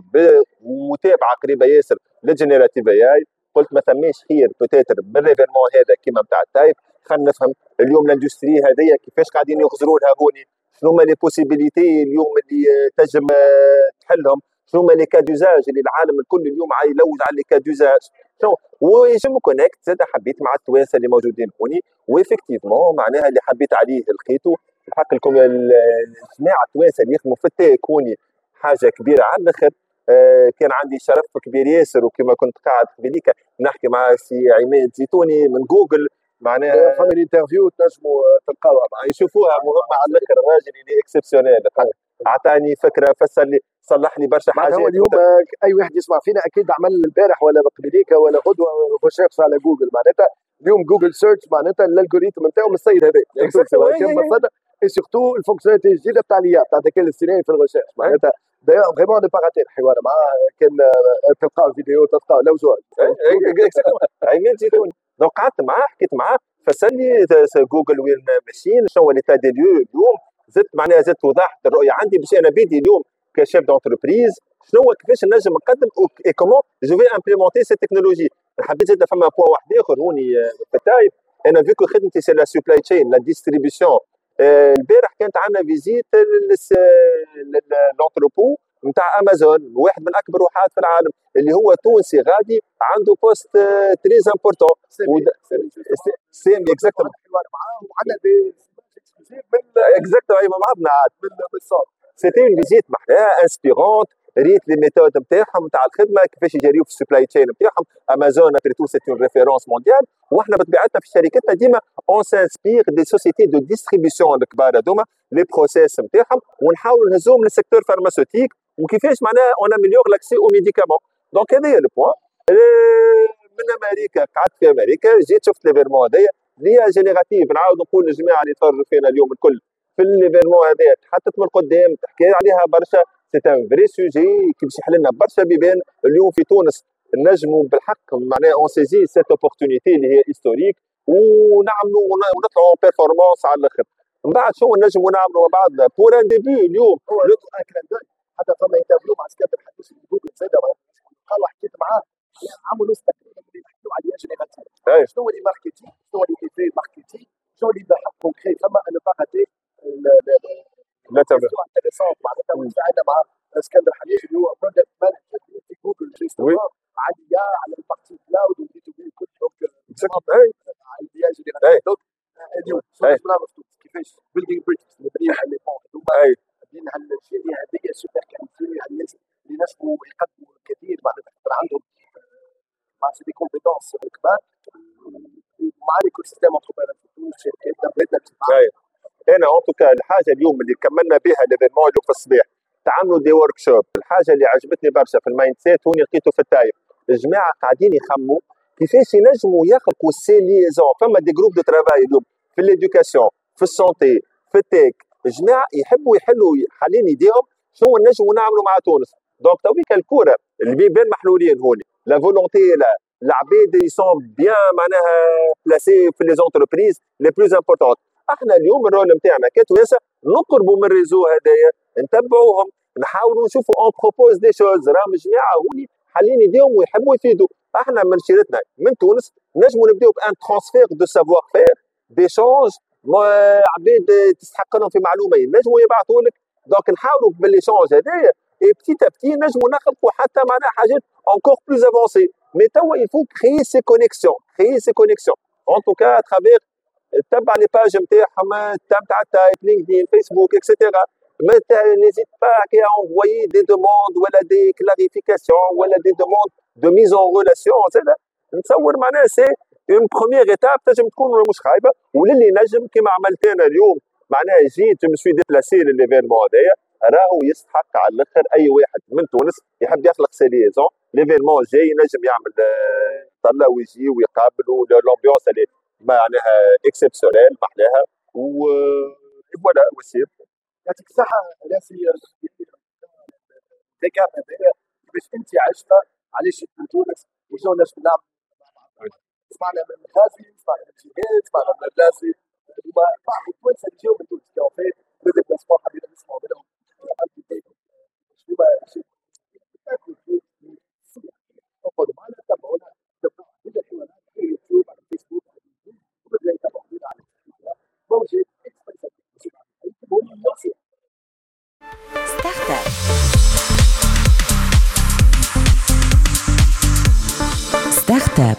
ومتابعه قريبه ياسر للجينيراتيف اي اي. قلت ما ثماش خير بوتيتر بالليفينمون هذا كما نتاع التايب، خلينا نفهم اليوم الاندستري هذيا كيفاش قاعدين يخزروا لها هوني، شنو هما لي بوسيبيليتي اليوم اللي تنجم تحلهم، شنو هما لي كادوزاج اللي العالم الكل اليوم يلوج على لي كادوزاج شنو. ويجم كونكت زاد حبيت مع التوانسه اللي موجودين هوني، وافكتيفمون معناها اللي حبيت عليه لقيته. الحق لكم الجماعه التوانسه اللي يخدموا في التيك هوني حاجه كبيره على الاخر. آه كان عندي شرف كبير ياسر، وكما كنت قاعد قبليك نحكي مع سي عماد زيتوني من جوجل معناها فما انترفيو تنجموا تلقاوها معي يشوفوها مهمه على الاخر. الراجل اللي اكسبسيونيل اعطاني فكره، فسر لي صلح لي برشا حاجات. هو اليوم اي واحد يسمع فينا اكيد عمل البارح ولا قبليك ولا غدوه ريشيرش على جوجل. معناتها اليوم جوجل سيرش معناتها الالغوريثم نتاعهم السيد هذا كان بسيطه اي سورتو الفونكسيوناليتي الجديده نتاع اليا نتاع الذكاء الاصطناعي في الريشيرش. معناتها دايوغ فريمون دو باغاتير حوار معاه كان تلقى الفيديو تلقى لو زوج عماد زيتوني. دونك قعدت معاه حكيت معاه فسر لي جوجل وين ماشيين، شنو هو ليتا دي ليو اليوم. زدت معناها زدت وضحت الرؤيه عندي باش انا بيدي اليوم كشيف دونتربريز شنو هو كيفاش نجم نقدم اي كومون جو في امبليمونتي سي تكنولوجي. حبيت زاد فما بوان واحد اخر هوني في التايب. انا فيكو خدمتي سي لا سوبلاي تشين لا ديستريبيسيون. البارح كانت عندنا فيزيت لونتروبو نتاع امازون، واحد من اكبر وحات في العالم اللي هو تونسي غادي عنده بوست تريز امبورتون سيمي اكزاكتومون وعندنا دي اكزاكتومون ايوا بعضنا عاد بالصوت. سيتي اون فيزيت معناها انسبيرونت. ريت لي ميثود نتاعهم نتاع الخدمه كيفاش يجريو في السبلاي تشين نتاعهم. امازون ابري تو سي اون ريفيرونس مونديال، واحنا بطبيعتنا في شركتنا ديما اون سانسبير دي سوسيتي دو ديستريبيسيون الكبار هذوما لي بروسيس نتاعهم، ونحاولوا نهزوهم للسيكتور فارماسيوتيك وكيفاش معناها اون اميليور لاكسي او ميديكامون. دونك هذا هي البوان. من امريكا قعدت في امريكا جيت شفت ليفيرمون هذايا اللي هي جينيراتيف. نعاود نقول للجماعه اللي يتفرجوا فينا اليوم الكل في الليفيرمون هذايا تحطت من القدام تحكي عليها برشا. سي ان فري سوجي كي باش يحل لنا برشا بيبان اليوم في تونس. نجموا بالحق معناها اون سيزي سيت اوبورتونيتي اللي هي هيستوريك ونعملوا ونطلعوا بيرفورمانس على الاخر. من بعد شو نجموا نعملوا مع بعضنا بور ان ديبي اليوم. حتى فما انترفيو مع سكاندر حديث في جوجل زاد قالوا حكيت معاه عملوا استقرار اللي نحكيو عليها جينيراتيف. شنو هو لي ماركتينغ، شنو هو لي ايفي ماركتينغ، شنو اللي بحق كونكري. فما انا باغاتي لا تمام انتريسون معناتها وساعدنا مع اسكندر حديث اللي هو بروجكت مانجر في جوجل جوستومون عليا على البارتي كلاود والبي تو بي وكل دونك على البياج اللي دونك اليوم كيفاش بيلدينغ بريدجز مبنيه على لي بون هذوما بين هالشيء هذه سوبر كاليتي الناس اللي نجموا يقدموا الكثير معناتها عندهم معناتها دي كومبيتونس كبار مع ليكو سيستيم انتربرونور في الشركات بدنا. انا ان توكا الحاجه اليوم اللي كملنا بها ليفينمون اليوم في الصباح تعملوا دي ورك شوب. الحاجه اللي عجبتني برشا في المايند سيت هوني لقيته في التايب. الجماعه قاعدين يخموا كيفاش ينجموا يخلقوا سي ليزون. فما دي جروب دو ترافاي اليوم في ليدوكاسيون في السونتي في التيك. الجماعه يحبوا يحلوا حالين يديهم شنو نجموا نعملوا مع تونس. دونك تويك الكوره اللي بين محلولين هوني لا فولونتي لا العباد يسون بيان معناها بلاسي في لي زونتربريز لي بلوز امبورطونت. احنا اليوم الرول نتاعنا كتوانسه نقربوا من الريزو هذايا نتبعوهم نحاولوا نشوفوا اون بروبوز دي شوز. راهم جماعه هوني حالين يديهم ويحبوا يفيدوا. احنا من شيرتنا من تونس نجموا نبداو بان ترانسفير دو سافوار فير ديشونج. عباد تستحق لهم في معلومه ينجموا يبعثوا لك. دونك نحاولوا بالليشونج هذايا اي بتي ا بتي نجموا نخلقوا حتى معناها حاجات انكور بلوز افونسي. مي توا يفو كري سي كونيكسيون كري سي كونيكسيون ان توكا ترافير تبع لي باج نتاعهم تبع تايب لينكدين فيسبوك اكسيتيرا ما نيزيت با كي انvoyer دي دوموند ولا دي كلاريفيكاسيون ولا دي دوموند دو ميز ان ريلاسيون زاد نتصور معناها سي اون بروميير ايتاب تنجم تكون مش خايبه وللي نجم كيما عملت انا اليوم معناها جيت جو مسوي ديبلاسي لليفينمون هذايا راهو يستحق على الاخر اي واحد من تونس يحب يخلق سي ليزون ليفينمون جاي نجم يعمل طلع ويجي ويقابل والامبيونس اللي معناها اكسبسيونيل معناها و فوالا ويصير يعطيك الصحة راسي ذكاء هذايا باش انت عشتها علاش جيت من تونس وشنو نجم نعمل سمعنا من غازي سمعنا من جهاد سمعنا من بلاسي وما بعض التوانسه اللي جاو من تونس كانوا في بدل بلاسبور حبينا نسمعوا منهم شنو بقى شيء نقولوا معنا تابعونا تابعونا كل الحوارات في اليوتيوب على الفيسبوك على اليوتيوب وبدنا يتابعونا على الفيسبوك موجود ستارت اب ستارت اب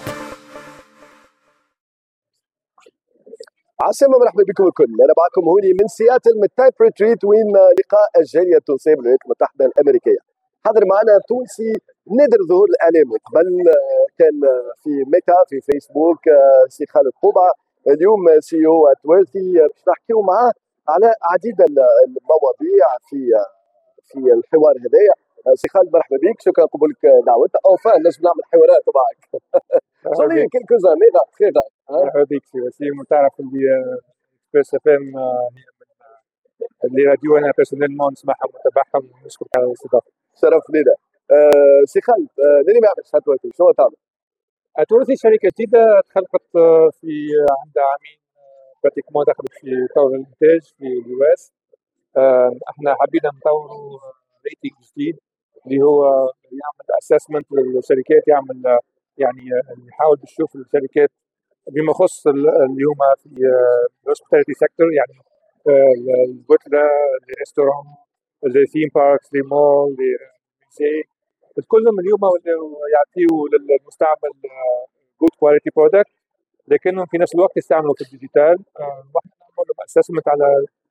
عسلامة مرحبا بكم الكل. انا معكم هوني من سياتل من تايب ريتريت وين لقاء الجاليه التونسيه بالولايات المتحده الامريكيه. حضر معنا تونسي نادر ظهور الاعلام قبل كان في ميتا في فيسبوك سي خالد قبعه اليوم سي او ات ويرثي باش نحكيو معاه على عديد المواضيع في في الحوار هذايا. سي خالد مرحبا بك شكرا قبولك دعوتنا اوفا نجم نعمل حوارات معك. خليني كلكو زامي خير مرحبا بك سي وسيم وتعرف اللي اكسبريس اف ام هي من اللي راديو انا بيرسونيلمون نسمعهم ونتابعهم ونشكرك على الاستضافه. شرف لنا. أه سي خالد أه لاني ما يعملش هاتواتي شنو تعمل؟ هاتواتي شركه جديده تخلقت في عندها عامين براتيكمون دخلت في طور الانتاج في اليو اس. أه احنا حبينا نطوروا ريتنج جديد اللي هو يعمل اسسمنت للشركات يعمل يعني يحاول يشوف الشركات بما يخص اليوم في الهوسبيتاليتي سيكتور يعني البوتلة الريستوران الثيم باركس لي مول لي ميزي كلهم اليوم يعطيوا للمستعمل جود كواليتي برودكت لكنهم في نفس الوقت يستعملوا في الديجيتال. واحنا نعمل لهم اسسمنت على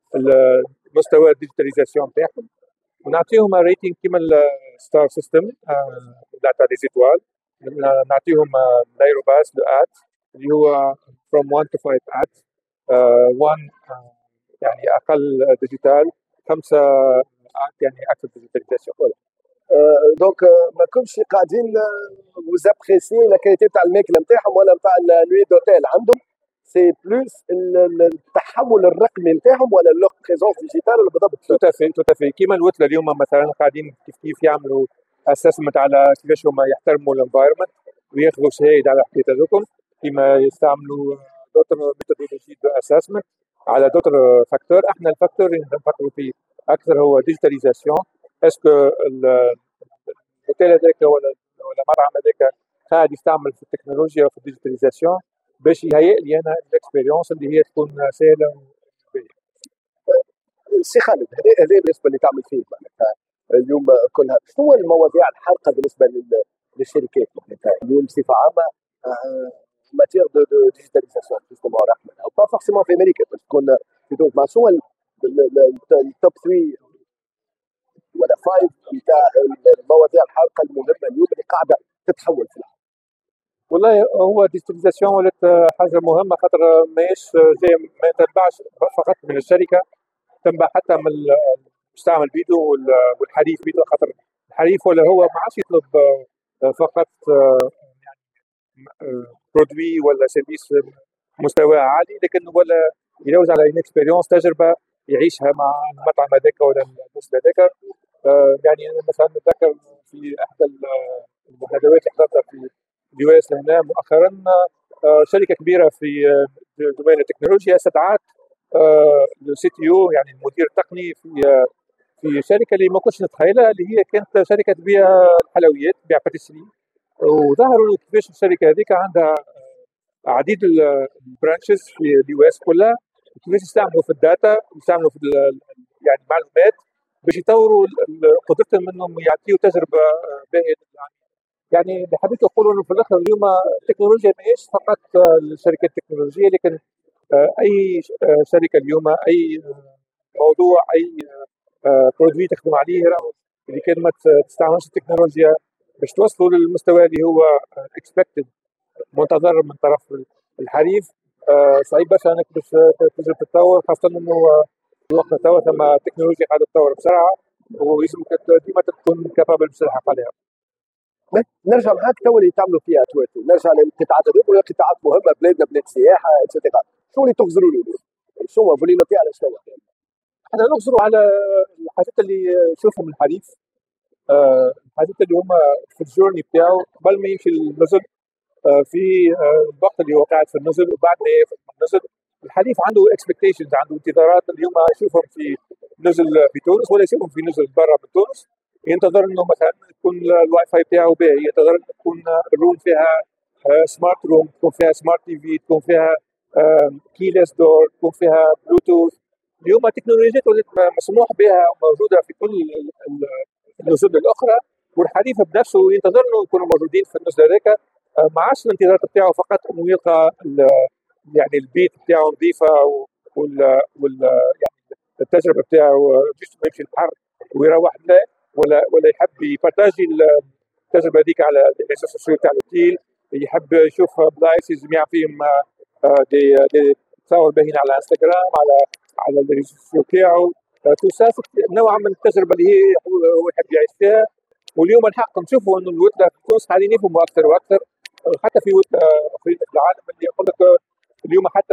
مستوى الديجيتاليزاسيون بتاعهم ونعطيهم ريتنج كيما الستار سيستم بتاع لي زيتوال نعطيهم نايروباس لو ات اللي هو from one to five at one يعني اقل ديجيتال خمسه at يعني اكثر ديجيتاليزاسيون. دونك ما كنتش قاعدين وزابريسي لا كاليتي تاع الماكله نتاعهم ولا نتاع النوي دوتيل عندهم سي بلوس التحول الرقمي نتاعهم ولا لو بريزونس ديجيتال ولا بالضبط؟ تو تافي تو تافي كيما الوتله اليوم مثلا قاعدين كيف كيف يعملوا اسسمنت على كيفاش هما يحترموا الانفايرمنت وياخذوا شهاده على حكايه هذوكم كيما يستعملوا دوتر ميثودولوجي دو اسسمنت على دوتر فاكتور. احنا الفاكتور اللي نفكروا فيه اكثر هو ديجيتاليزاسيون. اسكو الاوتيل هذاك ولا ولا مطعم هذاك قاعد يستعمل في التكنولوجيا وفي الديجيتاليزاسيون باش يهيئ لي انا الاكسبيريونس اللي هي تكون سهله وباهيه. سي خالد هذا بالنسبه اللي تعمل فيه معناتها اليوم كلها شنو المواضيع الحارقه بالنسبه للشركات معناتها اليوم بصفه عامه ماتير دو ديجيتاليزاسيون جوستومون رحمه او با فورسيمون في امريكا باش تكون في دونك مع شنو التوب ثلاثة ولا خمسة نتاع المواضيع الحارقه المهمه اليوم اللي قاعده تتحول في العالم. والله هو ديجيتاليزاسيون ولات حاجه مهمه خاطر ماهيش جاي ما تنبعش فقط من الشركه تنبع حتى من المستعمل بيدو والحريف بيدو خاطر الحريف ولا هو ما عادش يطلب فقط يعني برودوي ولا سيرفيس مستوى عالي لكن ولا يلوز على اكسبيريونس تجربه يعيشها مع المطعم هذاك ولا المنتج هذاك. يعني انا مثلا نتذكر في احدى الندوات اللي حضرتها في اليو اس هنا مؤخرا شركه كبيره في دومين التكنولوجيا استدعت السي تي او يعني المدير التقني في في شركه اللي ما كنتش نتخيلها اللي هي كانت شركه تبيع الحلويات تبيع باتيسري وظهروا كيفاش الشركه هذيك عندها عديد البرانشز في اليو اس كلها كيفاش يستعملوا في الداتا يستعملوا في يعني المعلومات باش يطوروا قدرتهم انهم يعطيوا تجربه باهيه للعميل. يعني اللي حبيت اقوله انه في الاخر اليوم التكنولوجيا ماهيش فقط الشركات التكنولوجيه، لكن اي شركه اليوم اي موضوع اي برودوي تخدم عليه اللي كان ما تستعملش التكنولوجيا باش توصلوا للمستوى اللي هو اكسبكتد منتظر من طرف الحريف، صعيب برشا انك باش تنجم تتطور، خاصه انه الوقت توا ثم التكنولوجيا قاعده تتطور بسرعه ويلزمك ديما تكون كابابل باش تلحق عليها. نرجع معاك تو اللي تعملوا فيها تواتي، نرجع للقطاعات هذوك ولا قطاعات مهمه بلادنا بلاد سياحه اتسيتيرا، شو اللي تغزروا له؟ شو فولينوتي على شنو؟ احنا نغزروا على الحاجات اللي نشوفهم من الحريف، أه الحاجات اللي هما في الجورني بتاعه قبل ما يمشي النزل، أه في أه الوقت اللي هو قاعد في النزل وبعد ما ياخذ النزل. الحريف عنده اكسبكتيشنز، عنده انتظارات اللي هما يشوفهم في نزل في تونس ولا يشوفهم في نزل برا من تونس. ينتظر انه مثلا يكون الواي فاي بتاعه باهي، ينتظر انه تكون الروم فيها سمارت روم، تكون فيها سمارت تي في، تكون فيها كيلس دور، تكون فيها بلوتوث. اليوم التكنولوجيات مسموح بها موجوده في كل النزل الاخرى، والحريف بنفسه ينتظر انه يكونوا موجودين في النزل هذاك. ما عادش الانتظار بتاعه فقط انه يلقى يعني البيت بتاعه نظيفه وال وال يعني التجربه بتاعه جسمه يمشي الحر ويروح، لا، ولا ولا يحب يبارتاجي التجربه هذيك على الريسو سوسيو تاع الاوتيل، يحب يشوف بلايص يجمع فيهم دي دي تصاور باهين على انستغرام، على على الريسو سوسيو تاعو، توساس نوع من التجربه اللي هي هو يحب يعيش فيها. واليوم الحق نشوفوا انه الوتله في تونس قاعدين يفهموا اكثر واكثر، حتى في وتله اخرين في العالم اللي يقول لك اليوم حتى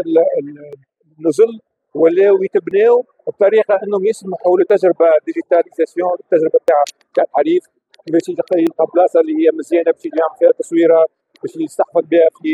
النزل ولاو يتبناو بطريقه انهم يسمحوا لتجربه ديجيتاليزاسيون، التجربه تاع تاع الحريف باش يلقى بلاصه اللي هي مزيانه باش يعمل فيها تصويره، باش يستحفظ بها في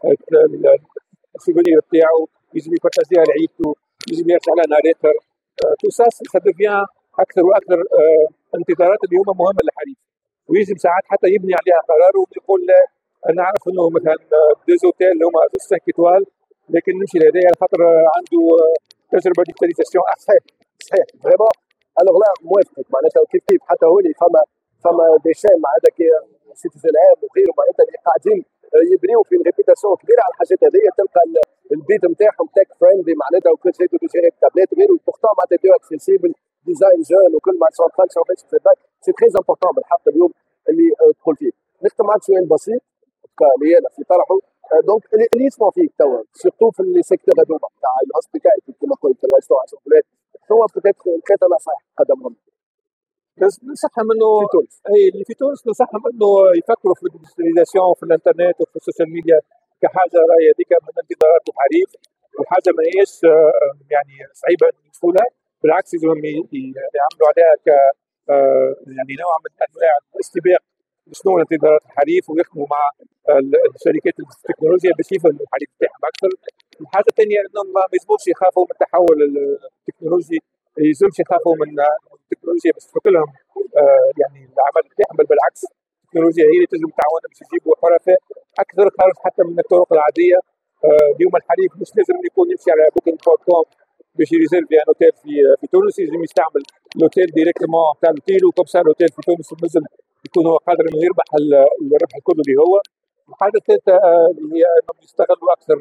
السوفونير بتاعو، يجي يبارتاجيها لعيلته، يجي يرجع لها نهار اخر. تو سا سا ديفيان اكثر واكثر انتظارات اللي هما مهمه للحريف، ويجب ساعات حتى يبني عليها قرار ويقول انا اعرف انه مثلا ديزوتيل اللي هما خمسة ايطوال لكن نمشي لهذايا خاطر عنده تجربه ديجيتاليزاسيون احسن. صحيح فريمون. الوغ لا موافقك معناتها كيف كيف حتى هوني فما فما دي شين معناتها كي سيتيزن ام وغيره معناتها اللي قاعدين يبنيو في ريبيتاسيون كبيره على الحاجات هذيا، تلقى البيت نتاعهم تك فريندلي معناتها وكل شيء تجيري بالتابلات وغيره، بورتون معناتها بيو اكسيسيبل ديزاين جون وكل ما سون فانكشن فيش فيدباك سي تري امبورتون بالحق اليوم اللي تقول فيه. نختم معك سؤال بسيط اللي انا في طرحه، دونك اللي يسمعوا فيك توا سيرتو في لي سيكتور هذوما تاع الهوسبيتاليتي كما قلت الريستوراسيون، شنو بوتيتر ثلاثه نصائح قدمهم؟ ننصحهم انه في تونس اي اللي في تونس ننصحهم انه يفكروا في الديجيتاليزاسيون في الانترنت وفي السوشيال ميديا كحاجه راهي هذيك من انتظارات الحريف، وحاجه ما هيش يعني صعيبه بسهوله، بالعكس لازم يعملوا عليها ك يعني نوع من انواع الاستباق شنو انتظارات الحريف، ويخدموا مع الشركات التكنولوجيا باش يفهموا الحريف بتاعهم اكثر. الحاجه الثانيه انهم ما يلزموش يخافوا من التحول التكنولوجي، ما يلزمش يخافوا من التكنولوجيا باش تفك لهم يعني العمل بتاعهم، بل بالعكس التكنولوجيا هي اللي تنجم تعاونهم باش يجيبوا حرفاء اكثر خارج حتى من الطرق العاديه. اليوم الحريف مش لازم يكون يمشي على بوكينج دوت كوم باش يريزيرفي ان اوتيل في في تونس، لازم يستعمل الاوتيل ديريكتومون تاع الاوتيل، وكم سا الاوتيل في تونس النزل يكون هو قادر انه يربح الربح الكل اللي هو. الحاجه الثالثه اللي هي انهم يستغلوا اكثر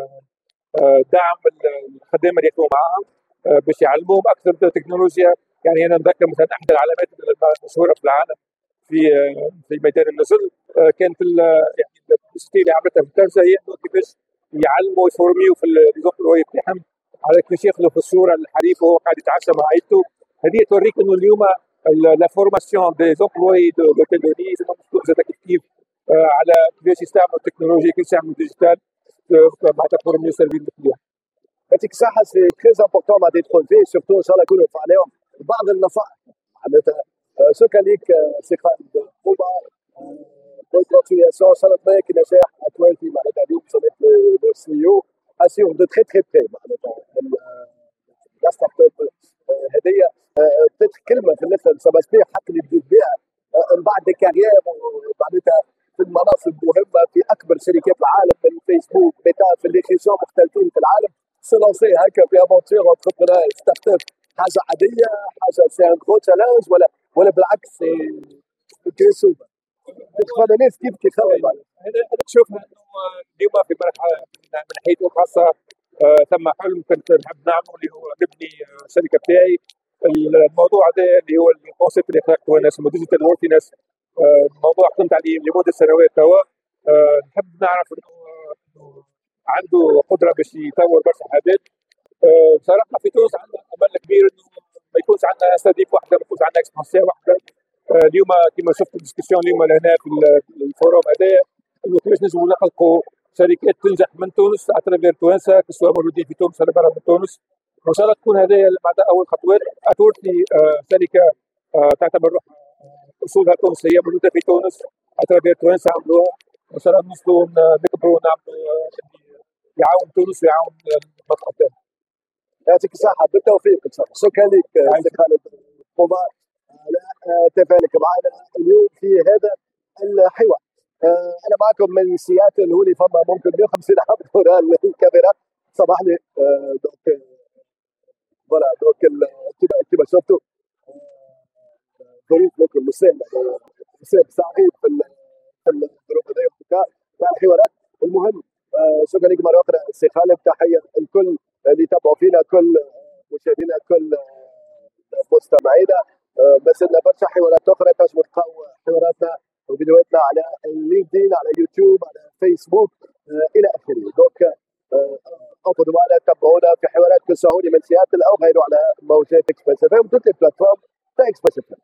دعم الخدامه اللي يكونوا معاهم باش يعلموهم اكثر تكنولوجيا. يعني انا نذكر مثلا احدى العلامات المشهوره في العالم في في ميدان النزل كانت يعني البوستي اللي عملتها في الترجه هي انه كيفاش يعلموا ويفورميو في الزومبلوي بتاعهم على كيفاش ياخذوا في الصوره الحريف وهو قاعد يتعشى مع عائلته. هذه توريك انه اليوم لا فورماسيون دي زومبلوي دو لوتيلوني تكون زاد كيف على كيفاش يستعملوا التكنولوجيا، كيفاش يعملوا ديجيتال معناتها بور ميو سيرفير للكليان. يعطيك الصحه، سي تري امبورتون معناتها تدخل فيه سورتو ان شاء الله يكونوا عليهم بعض النصائح معناتها. شكرا لك سي خالد قوبه، كونغراتيلاسيون، ان شاء الله تبارك نجاح اتوالتي معناتها اليوم صديق لو سي او اسيغ دو تري تري تري معناتها لا ستارت اب هذيا. كلمه في الاخر سباسبير حق اللي تزيد بها من بعد كارير معناتها في المناصب مهمه في اكبر شركات العالم من فيسبوك ميتا في ليخيسيون مختلفين في العالم، سي لونسي هكا في افونتور انتربرونور ستارت اب حاجه عاديه، حاجه سي ان كرو تشالنج ولا ولا بالعكس سي كري سوبر؟ تخفى ناس كيف كيف خاوي بعد هذا هذا تشوفها انه اليوم في مرحله من ناحيته خاصه آه ثم حلم كنت نحب نعمله اللي هو نبني الشركه بتاعي. الموضوع هذا اللي هو الكونسيبت اللي خلقته انا اسمه ديجيتال وورثينس. آه الموضوع كنت عليه لمده سنوات توا. آه نحب نعرف انه عنده قدره باش يطور برشا حاجات. آه بصراحه في تونس عندنا امل كبير انه ما يكونش عندنا استاديك واحده، ما يكونش عندنا اكسبونسيا واحده. آه اليوم كما شفت الديسكسيون اليوم هنا في الفوروم هذا انه كيفاش نجموا نخلقوا شركات تنجح من تونس اترافير توانسه سواء موجودين في تونس ولا برا من تونس. وان شاء الله تكون هذه معناتها اول خطوات. اتورتي آه شركه آه تعتبر روحها اصولها تونسيه موجوده في تونس اترافير توانسه عملوها. وان شاء الله نوصلوا نكبروا ونعملوا يعاون تونس ويعاون المنطقه الثانيه. يعطيك الصحه بالتوفيق ان شاء الله. شكرا لك سي خالد قضاء على تفاعلك معنا اليوم في هذا الحوار. آه انا معكم من سياتل هو اللي فما ممكن مئة وخمسين عام وراء الكاميرا. صباح لي آه دوك فوالا دوك كيما كيما شفتوا ظروف ممكن مساهمه مساهم صعيب في في الظروف هذه تاع الحوارات. المهم آه شكرا لك مره اخرى سي خالد. تحيه الكل اللي يتابعوا فينا، كل مشاهدينا، كل مستمعينا. آه بس لنا برشا حوارات اخرى تنجموا تلقاو حواراتنا وفيديوهاتنا على اللينكدين، على يوتيوب، على فيسبوك آه الى اخره. دونك انقذوا معنا، تابعونا في حوارات كل سعودي من سياتل او غيره على موجات اكسبريس اف ام وكل البلاتفورم تاع اكسبريس اف ام.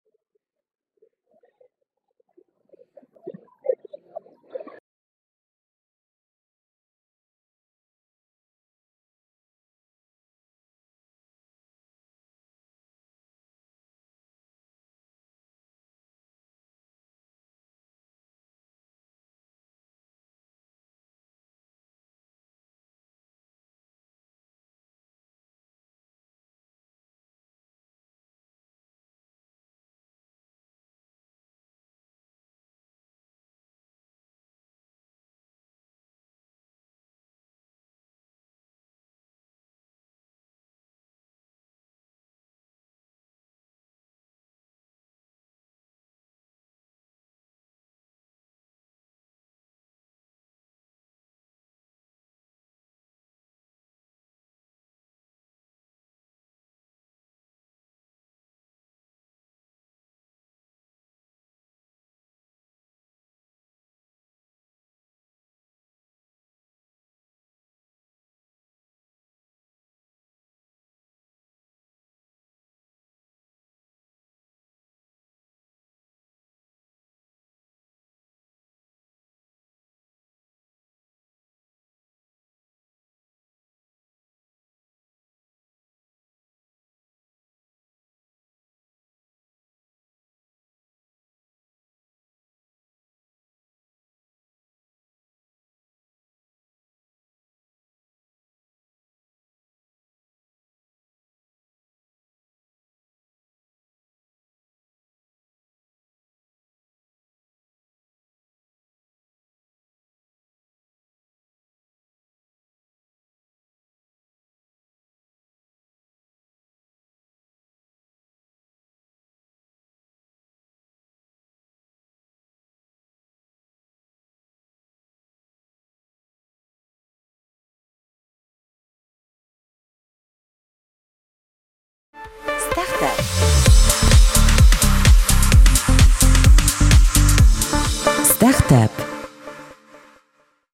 ستارت اب ستارت اب